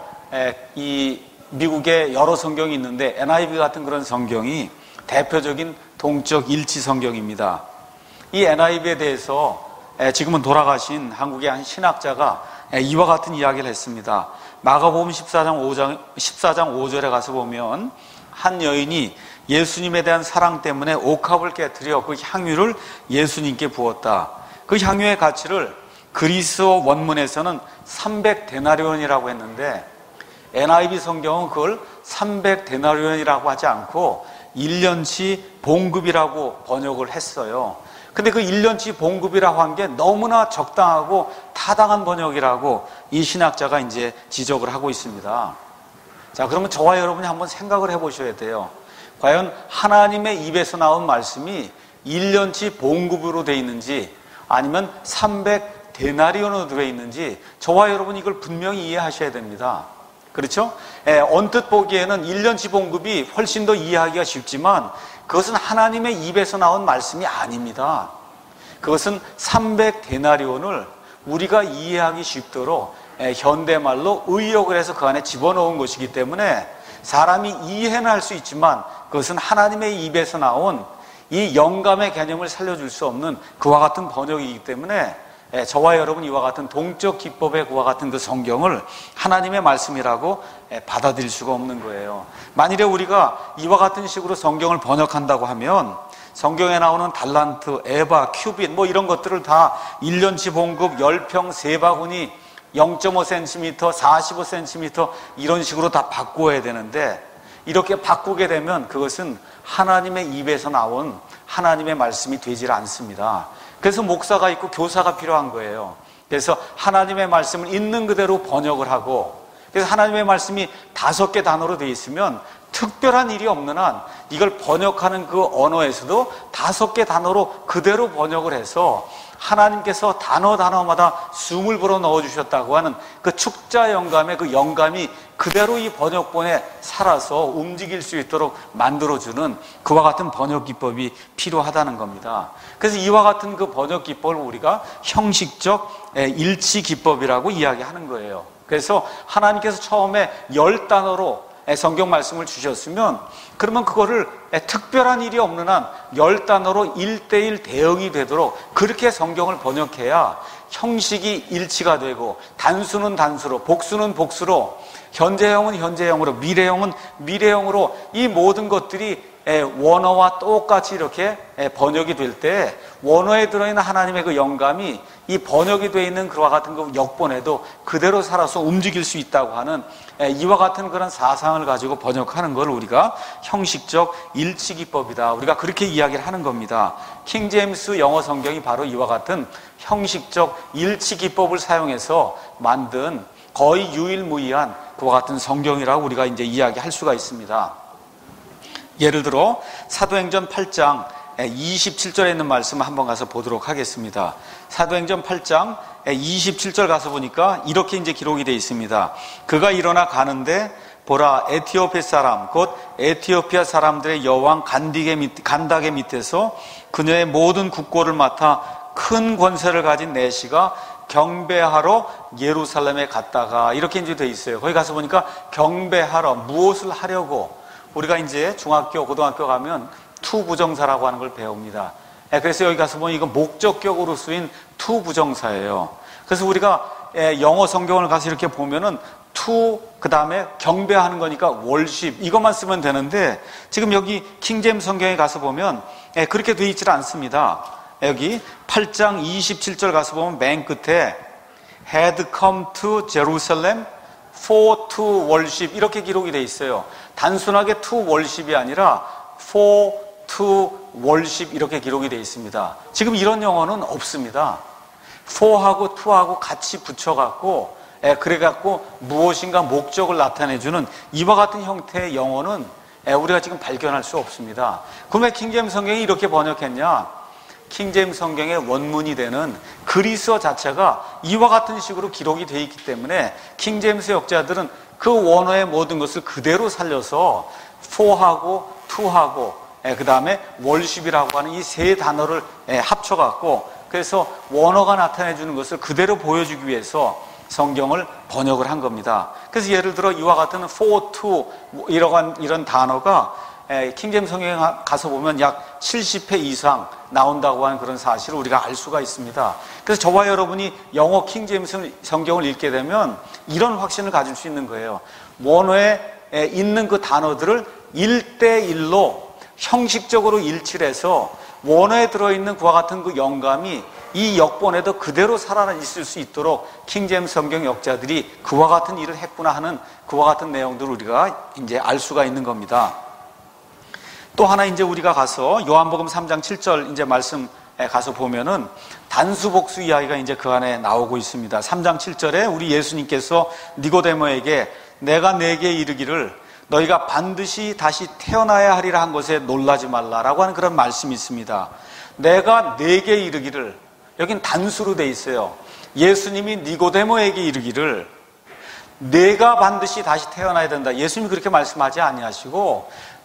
이 미국에 여러 성경이 있는데 엔 아이 브이 같은 그런 성경이 대표적인 동적 일치 성경입니다. 이 엔 아이 브이에 대해서 지금은 돌아가신 한국의 한 신학자가 이와 같은 이야기를 했습니다. 마가복음 십사 장 오 장, 십사 장 오 절에 가서 보면 한 여인이 예수님에 대한 사랑 때문에 옥합을 깨뜨려 그 향유를 예수님께 부었다. 그 향유의 가치를 그리스어 원문에서는 삼백 데나리온이라고 했는데 엔 아이 브이 성경은 그걸 삼백 데나리온이라고 하지 않고 일 년치 봉급이라고 번역을 했어요. 근데 그 일 년치 봉급이라고 한 게 너무나 적당하고 타당한 번역이라고 이 신학자가 이제 지적을 하고 있습니다. 자, 그러면 저와 여러분이 한번 생각을 해보셔야 돼요. 과연 하나님의 입에서 나온 말씀이 일 년치 봉급으로 되어 있는지 아니면 삼백 데나리온으로 되어 있는지 저와 여러분이 이걸 분명히 이해하셔야 됩니다. 그렇죠? 예, 언뜻 보기에는 일 년치 봉급이 훨씬 더 이해하기가 쉽지만 그것은 하나님의 입에서 나온 말씀이 아닙니다. 그것은 삼백 데나리온을 우리가 이해하기 쉽도록 현대말로 의역을 해서 그 안에 집어넣은 것이기 때문에 사람이 이해는 할 수 있지만 그것은 하나님의 입에서 나온 이 영감의 개념을 살려줄 수 없는 그와 같은 번역이기 때문에 저와 여러분 이와 같은 동적 기법의 그와 같은 그 성경을 하나님의 말씀이라고 받아들일 수가 없는 거예요. 만일에 우리가 이와 같은 식으로 성경을 번역한다고 하면 성경에 나오는 달란트, 에바, 큐빗 뭐 이런 것들을 다 일 년치 봉급, 십 평, 세 바구니, 영 점 오 센티미터, 사십오 센티미터 이런 식으로 다 바꾸어야 되는데 이렇게 바꾸게 되면 그것은 하나님의 입에서 나온 하나님의 말씀이 되질 않습니다. 그래서 목사가 있고 교사가 필요한 거예요. 그래서 하나님의 말씀을 있는 그대로 번역을 하고 그래서 하나님의 말씀이 다섯 개 단어로 되어 있으면 특별한 일이 없는 한 이걸 번역하는 그 언어에서도 다섯 개 단어로 그대로 번역을 해서 하나님께서 단어 단어마다 숨을 불어 넣어주셨다고 하는 그 축자 영감의 그 영감이 그대로 이 번역본에 살아서 움직일 수 있도록 만들어주는 그와 같은 번역 기법이 필요하다는 겁니다. 그래서 이와 같은 그 번역 기법을 우리가 형식적 일치 기법이라고 이야기하는 거예요. 그래서 하나님께서 처음에 열 단어로 성경 말씀을 주셨으면 그러면 그거를 특별한 일이 없는 한 열 단어로 일 대일 대응이 되도록 그렇게 성경을 번역해야 형식이 일치가 되고 단수는 단수로 복수는 복수로 현재형은 현재형으로 미래형은 미래형으로 이 모든 것들이 원어와 똑같이 이렇게 번역이 될 때 원어에 들어있는 하나님의 그 영감이 이 번역이 되어 있는 그와 같은 그 역본에도 그대로 살아서 움직일 수 있다고 하는 이와 같은 그런 사상을 가지고 번역하는 걸 우리가 형식적 일치기법이다. 우리가 그렇게 이야기를 하는 겁니다. 킹제임스 영어 성경이 바로 이와 같은 형식적 일치기법을 사용해서 만든 거의 유일무이한 그와 같은 성경이라고 우리가 이제 이야기할 수가 있습니다. 예를 들어 사도행전 팔 장 이십칠 절에 있는 말씀 한번 가서 보도록 하겠습니다. 사도행전 팔 장 이십칠 절 가서 보니까 이렇게 이제 기록이 되어 있습니다. 그가 일어나 가는데 보라 에티오피아 사람 곧 에티오피아 사람들의 여왕 간디게 밑, 간닥의 밑에서 그녀의 모든 국고를 맡아 큰 권세를 가진 내시가 경배하러 예루살렘에 갔다가 이렇게 이제 되어 있어요. 거기 가서 보니까 경배하러 무엇을 하려고 우리가 이제 중학교, 고등학교 가면 투 부정사라고 하는 걸 배웁니다. 그래서 여기 가서 보면 이건 목적격으로 쓰인 투 부정사예요. 그래서 우리가 영어 성경을 가서 이렇게 보면은 투, 그 다음에 경배하는 거니까 월십 이것만 쓰면 되는데 지금 여기 킹제임스 성경에 가서 보면 그렇게 되어 있질 않습니다. 여기 팔 장 이십칠 절 가서 보면 맨 끝에 had come to Jerusalem for to worship 이렇게 기록이 되어 있어요. 단순하게 to worship이 아니라 for to worship 이렇게 기록이 되어 있습니다. 지금 이런 영어는 없습니다. for하고 to하고 같이 붙여갖고 그래갖고 무엇인가 목적을 나타내주는 이와 같은 형태의 영어는 우리가 지금 발견할 수 없습니다. 그러면 킹제임스 성경이 이렇게 번역했냐? 킹제임스 성경의 원문이 되는 그리스어 자체가 이와 같은 식으로 기록이 되어 있기 때문에 킹제임스 역자들은 그 원어의 모든 것을 그대로 살려서 for하고 to하고 그 다음에 worship이라고 하는 이 세 단어를 합쳐갖고 그래서 원어가 나타내주는 것을 그대로 보여주기 위해서 성경을 번역을 한 겁니다. 그래서 예를 들어 이와 같은 for, to 이런, 이런 단어가 킹제임스 성경에 가서 보면 약 칠십 회 이상 나온다고 하는 그런 사실을 우리가 알 수가 있습니다. 그래서 저와 여러분이 영어 킹제임스 성경을 읽게 되면 이런 확신을 가질 수 있는 거예요. 원어에 있는 그 단어들을 일대일로 형식적으로 일치를 해서 원어에 들어있는 그와 같은 그 영감이 이 역본에도 그대로 살아있을 수 있도록 킹제임스 성경 역자들이 그와 같은 일을 했구나 하는 그와 같은 내용들을 우리가 이제 알 수가 있는 겁니다. 또 하나 이제 우리가 가서 요한복음 삼 장 칠 절 이제 말씀에 가서 보면은 단수복수 이야기가 이제 그 안에 나오고 있습니다. 삼 장 칠 절에 우리 예수님께서 니고데모에게 내가 네게 이르기를 너희가 반드시 다시 태어나야 하리라 한 것에 놀라지 말라라고 하는 그런 말씀이 있습니다. 내가 네게 이르기를, 여긴 단수로 돼 있어요. 예수님이 니고데모에게 이르기를 내가 반드시 다시 태어나야 된다. 예수님이 그렇게 말씀하지 아니하시고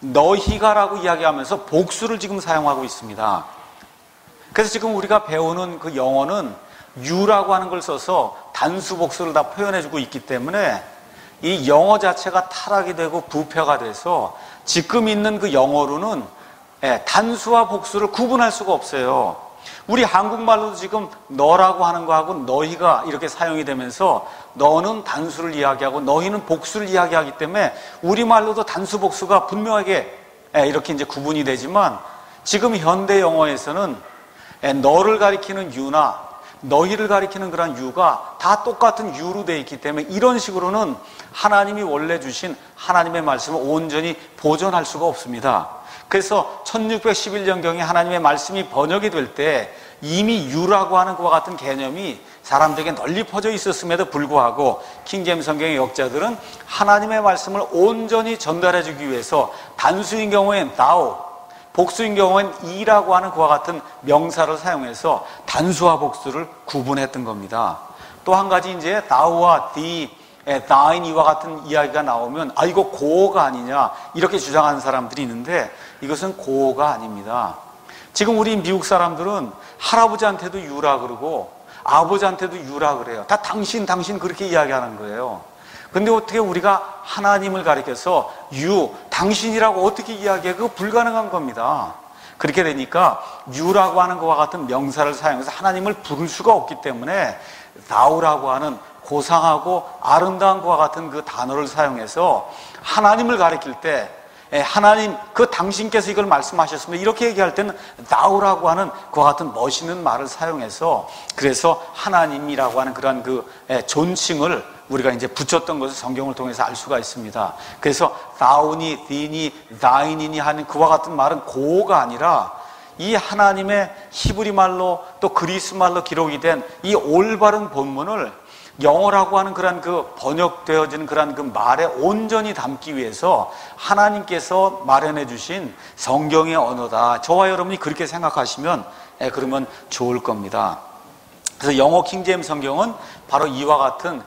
너희가라고 이야기하면서 복수를 지금 사용하고 있습니다. 그래서 지금 우리가 배우는 그 영어는 you라고 하는 걸 써서 단수 복수를 다 표현해주고 있기 때문에 이 영어 자체가 타락이 되고 부패가 돼서 지금 있는 그 영어로는 단수와 복수를 구분할 수가 없어요. 우리 한국말로도 지금 너라고 하는 거하고 너희가 이렇게 사용이 되면서 너는 단수를 이야기하고 너희는 복수를 이야기하기 때문에 우리말로도 단수 복수가 분명하게 이렇게 이제 구분이 되지만 지금 현대 영어에서는 너를 가리키는 you나 너희를 가리키는 그런 you가 다 똑같은 you로 되어 있기 때문에 이런 식으로는 하나님이 원래 주신 하나님의 말씀을 온전히 보존할 수가 없습니다. 그래서 천육백십일 년경에 하나님의 말씀이 번역이 될 때 이미 you라고 하는 그와 같은 개념이 사람들에게 널리 퍼져 있었음에도 불구하고 킹제임스 성경의 역자들은 하나님의 말씀을 온전히 전달해 주기 위해서 단수인 경우엔 thou, 복수인 경우엔 이라고 하는 그와 같은 명사를 사용해서 단수와 복수를 구분했던 겁니다. 또 한 가지 이제 thou와 thee, thine 이와 같은 이야기가 나오면 아 이거 고어가 아니냐 이렇게 주장하는 사람들이 있는데 이것은 고어가 아닙니다. 지금 우리 미국 사람들은 할아버지한테도 you라 그러고 아버지한테도 you라 그래요. 다 당신 당신 그렇게 이야기하는 거예요. 근데 어떻게 우리가 하나님을 가리켜서 you, 당신이라고 어떻게 이야기해? 그거 불가능한 겁니다. 그렇게 되니까 you라고 하는 것과 같은 명사를 사용해서 하나님을 부를 수가 없기 때문에 thou라고 하는 고상하고 아름다운 것과 같은 그 단어를 사용해서 하나님을 가리킬 때 하나님, 그 당신께서 이걸 말씀하셨으면 이렇게 얘기할 때는 thou라고 하는 그와 같은 멋있는 말을 사용해서 그래서 하나님이라고 하는 그런 그 존칭을 우리가 이제 붙였던 것을 성경을 통해서 알 수가 있습니다. 그래서 thou니, thee니, thine이니 하는 그와 같은 말은 고어가 아니라 이 하나님의 히브리 말로 또 그리스 말로 기록이 된 이 올바른 본문을 영어라고 하는 그런 그 번역되어진 그런 그 말에 온전히 담기 위해서 하나님께서 마련해 주신 성경의 언어다. 저와 여러분이 그렇게 생각하시면 예, 그러면 좋을 겁니다. 그래서 영어 킹제임스 성경은 바로 이와 같은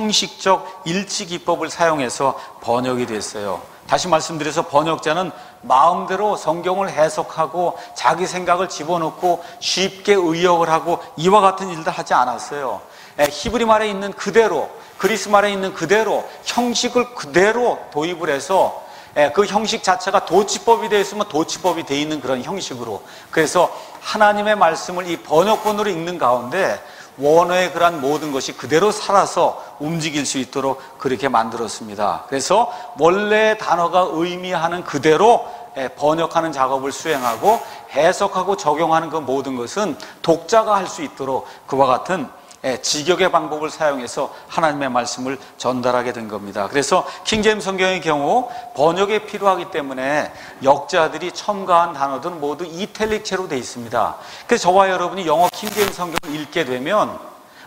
형식적 일치 기법을 사용해서 번역이 됐어요. 다시 말씀드려서 번역자는 마음대로 성경을 해석하고 자기 생각을 집어넣고 쉽게 의역을 하고 이와 같은 일들 하지 않았어요. 히브리 말에 있는 그대로, 그리스 말에 있는 그대로 형식을 그대로 도입을 해서 그 형식 자체가 도치법이 되어 있으면 도치법이 되어 있는 그런 형식으로, 그래서 하나님의 말씀을 이 번역본으로 읽는 가운데 원어의 그런 모든 것이 그대로 살아서 움직일 수 있도록 그렇게 만들었습니다. 그래서 원래 단어가 의미하는 그대로 번역하는 작업을 수행하고 해석하고 적용하는 그 모든 것은 독자가 할 수 있도록 그와 같은 직역의 방법을 사용해서 하나님의 말씀을 전달하게 된 겁니다. 그래서 킹제임스 성경의 경우 번역에 필요하기 때문에 역자들이 첨가한 단어들은 모두 이탈릭체로 되어 있습니다. 그래서 저와 여러분이 영어 킹제임스 성경을 읽게 되면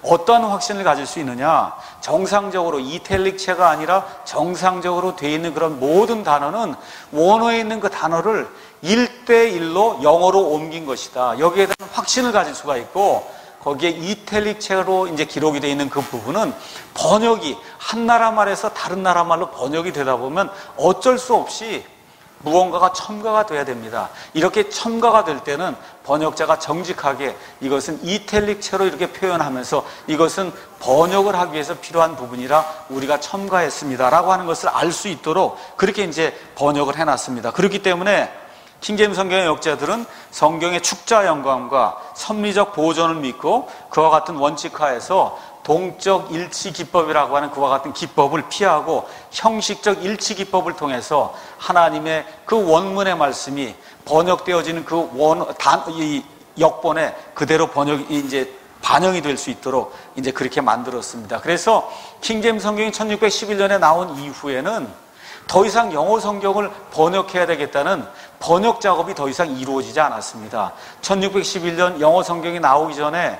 어떠한 확신을 가질 수 있느냐? 정상적으로 이탈릭체가 아니라 정상적으로 되어 있는 그런 모든 단어는 원어에 있는 그 단어를 일대일로 영어로 옮긴 것이다. 여기에 대한 확신을 가질 수가 있고, 거기에 이탈릭체로 이제 기록이 되어 있는 그 부분은 번역이 한 나라 말에서 다른 나라 말로 번역이 되다 보면 어쩔 수 없이 무언가가 첨가가 돼야 됩니다. 이렇게 첨가가 될 때는 번역자가 정직하게 이것은 이탈릭체로 이렇게 표현하면서 이것은 번역을 하기 위해서 필요한 부분이라 우리가 첨가했습니다 라고 하는 것을 알 수 있도록 그렇게 이제 번역을 해놨습니다. 그렇기 때문에 킹제임스 성경의 역자들은 성경의 축자 영감과 섭리적 보존을 믿고 그와 같은 원칙하에서 동적 일치 기법이라고 하는 그와 같은 기법을 피하고 형식적 일치 기법을 통해서 하나님의 그 원문의 말씀이 번역되어지는 그 원, 단, 이 역본에 그대로 번역이 이제 반영이 될 수 있도록 이제 그렇게 만들었습니다. 그래서 킹제임스 성경이 천육백십일 년에 나온 이후에는 더 이상 영어 성경을 번역해야 되겠다는 번역 작업이 더 이상 이루어지지 않았습니다. 천육백십일 년 영어 성경이 나오기 전에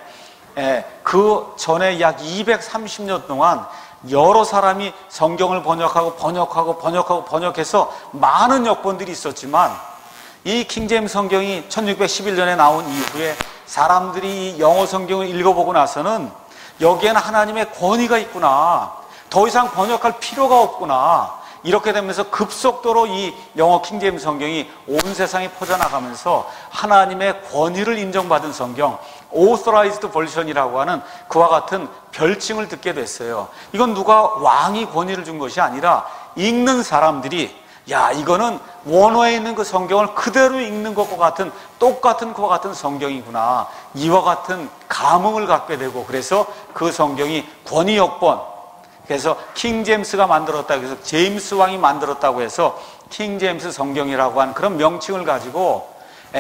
그 전에 약 이백삼십 년 동안 여러 사람이 성경을 번역하고 번역하고 번역하고 번역해서 많은 역본들이 있었지만 이 킹제임스 성경이 천육백십일 년에 나온 이후에 사람들이 영어 성경을 읽어보고 나서는 여기에는 하나님의 권위가 있구나, 더 이상 번역할 필요가 없구나, 이렇게 되면서 급속도로 이 영어 킹제임스 성경이 온 세상에 퍼져나가면서 하나님의 권위를 인정받은 성경, Authorized Version이라고 하는 그와 같은 별칭을 듣게 됐어요. 이건 누가 왕이 권위를 준 것이 아니라 읽는 사람들이 야, 이거는 원어에 있는 그 성경을 그대로 읽는 것과 같은 똑같은 그와 같은 성경이구나, 이와 같은 감흥을 갖게 되고, 그래서 그 성경이 권위 역본, 그래서 킹제임스가 만들었다고 해서 제임스 왕이 만들었다고 해서 킹제임스 성경이라고 하는 그런 명칭을 가지고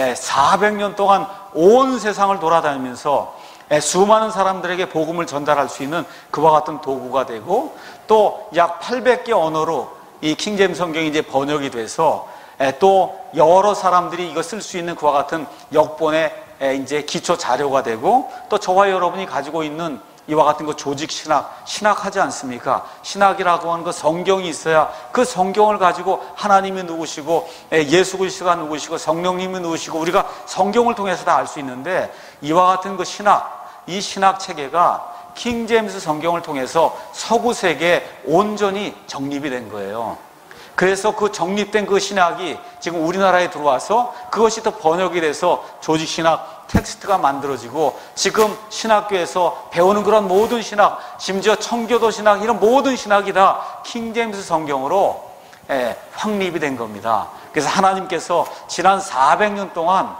사백 년 동안 온 세상을 돌아다니면서 수많은 사람들에게 복음을 전달할 수 있는 그와 같은 도구가 되고, 또 약 팔백 개 언어로 이 킹제임스 성경이 이제 번역이 돼서 또 여러 사람들이 이거 쓸 수 있는 그와 같은 역본의 이제 기초 자료가 되고, 또 저와 여러분이 가지고 있는 이와 같은 거 조직 신학, 신학하지 않습니까? 신학이라고 하는 거 성경이 있어야 그 성경을 가지고 하나님이 누구시고 예수 그리스도가 누구시고 성령님이 누구시고 우리가 성경을 통해서 다 알 수 있는데, 이와 같은 그 신학, 이 신학 체계가 킹제임스 성경을 통해서 서구 세계에 온전히 정립이 된 거예요. 그래서 그 정립된 그 신학이 지금 우리나라에 들어와서 그것이 또 번역이 돼서 조직 신학 텍스트가 만들어지고, 지금 신학교에서 배우는 그런 모든 신학, 심지어 청교도 신학, 이런 모든 신학이 다 킹제임스 성경으로 예, 확립이 된 겁니다. 그래서 하나님께서 지난 사백 년 동안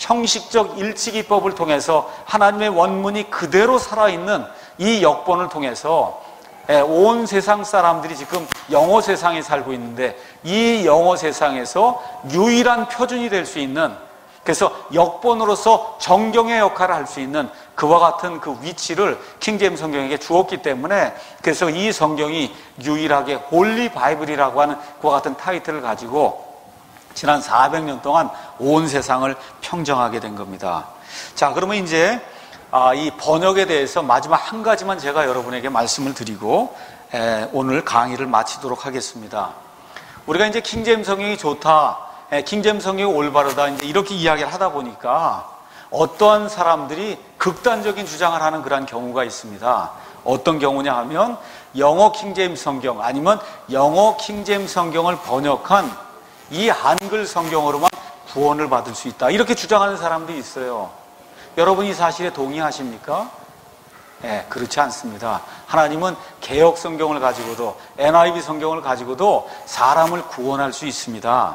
형식적 일치기법을 통해서 하나님의 원문이 그대로 살아있는 이 역본을 통해서 온 세상 사람들이 지금 영어 세상에 살고 있는데, 이 영어 세상에서 유일한 표준이 될 수 있는, 그래서 역본으로서 정경의 역할을 할 수 있는 그와 같은 그 위치를 킹제임스 성경에게 주었기 때문에, 그래서 이 성경이 유일하게 홀리 바이블이라고 하는 그와 같은 타이틀을 가지고 지난 사백 년 동안 온 세상을 평정하게 된 겁니다. 자, 그러면 이제 아, 이 번역에 대해서 마지막 한 가지만 제가 여러분에게 말씀을 드리고 에, 오늘 강의를 마치도록 하겠습니다. 우리가 이제 킹제임스 성경이 좋다, 에, 킹제임스 성경이 올바르다, 이제 이렇게 이야기를 하다 보니까 어떠한 사람들이 극단적인 주장을 하는 그런 경우가 있습니다. 어떤 경우냐 하면 영어 킹제임스 성경 아니면 영어 킹제임스 성경을 번역한 이 한글 성경으로만 구원을 받을 수 있다, 이렇게 주장하는 사람들이 있어요. 여러분 이 사실에 동의하십니까? 네, 그렇지 않습니다. 하나님은 개역 성경을 가지고도 엔아이브이 성경을 가지고도 사람을 구원할 수 있습니다.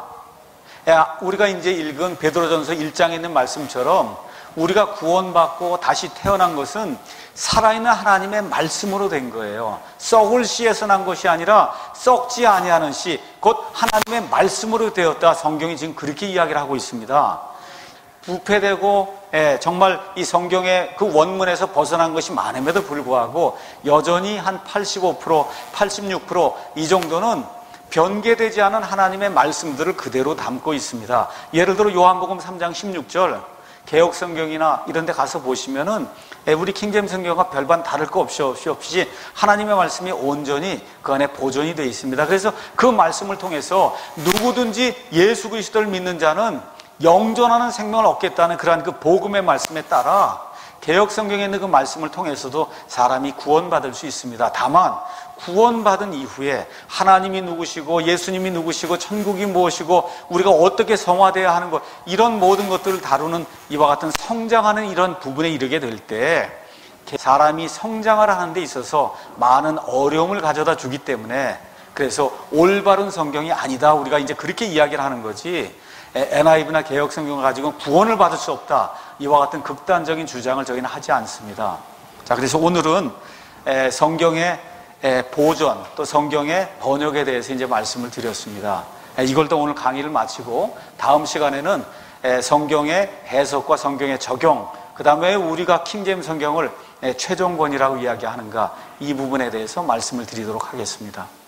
우리가 이제 읽은 베드로전서 일 장에 있는 말씀처럼 우리가 구원받고 다시 태어난 것은 살아있는 하나님의 말씀으로 된 거예요. 썩을 씨에서 난 것이 아니라 썩지 아니하는 씨, 곧 하나님의 말씀으로 되었다. 성경이 지금 그렇게 이야기를 하고 있습니다. 부패되고 예, 정말 이 성경의 그 원문에서 벗어난 것이 많음에도 불구하고 여전히 한 팔십오 퍼센트, 팔십육 퍼센트 이 정도는 변개되지 않은 하나님의 말씀들을 그대로 담고 있습니다. 예를 들어 요한복음 삼 장 십육 절, 개혁 성경이나 이런 데 가서 보시면은 우리 킹제임 성경과 별반 다를 거 없이 없이 하나님의 말씀이 온전히 그 안에 보존이 되어 있습니다. 그래서 그 말씀을 통해서 누구든지 예수 그리스도를 믿는 자는 영존하는 생명을 얻겠다는 그러한 그 복음의 말씀에 따라 개혁 성경에 있는 그 말씀을 통해서도 사람이 구원받을 수 있습니다. 다만 구원받은 이후에 하나님이 누구시고 예수님이 누구시고 천국이 무엇이고 우리가 어떻게 성화되어야 하는 것, 이런 모든 것들을 다루는 이와 같은 성장하는 이런 부분에 이르게 될 때 사람이 성장하라 하는 데 있어서 많은 어려움을 가져다 주기 때문에, 그래서 올바른 성경이 아니다, 우리가 이제 그렇게 이야기를 하는 거지, 엔아이브이나 개혁 성경을 가지고 구원을 받을 수 없다, 이와 같은 극단적인 주장을 저희는 하지 않습니다. 자, 그래서 오늘은 성경의 보존, 또 성경의 번역에 대해서 이제 말씀을 드렸습니다. 이걸 또 오늘 강의를 마치고 다음 시간에는 성경의 해석과 성경의 적용, 그 다음에 우리가 킹제임 성경을 최종본이라고 이야기하는가, 이 부분에 대해서 말씀을 드리도록 하겠습니다.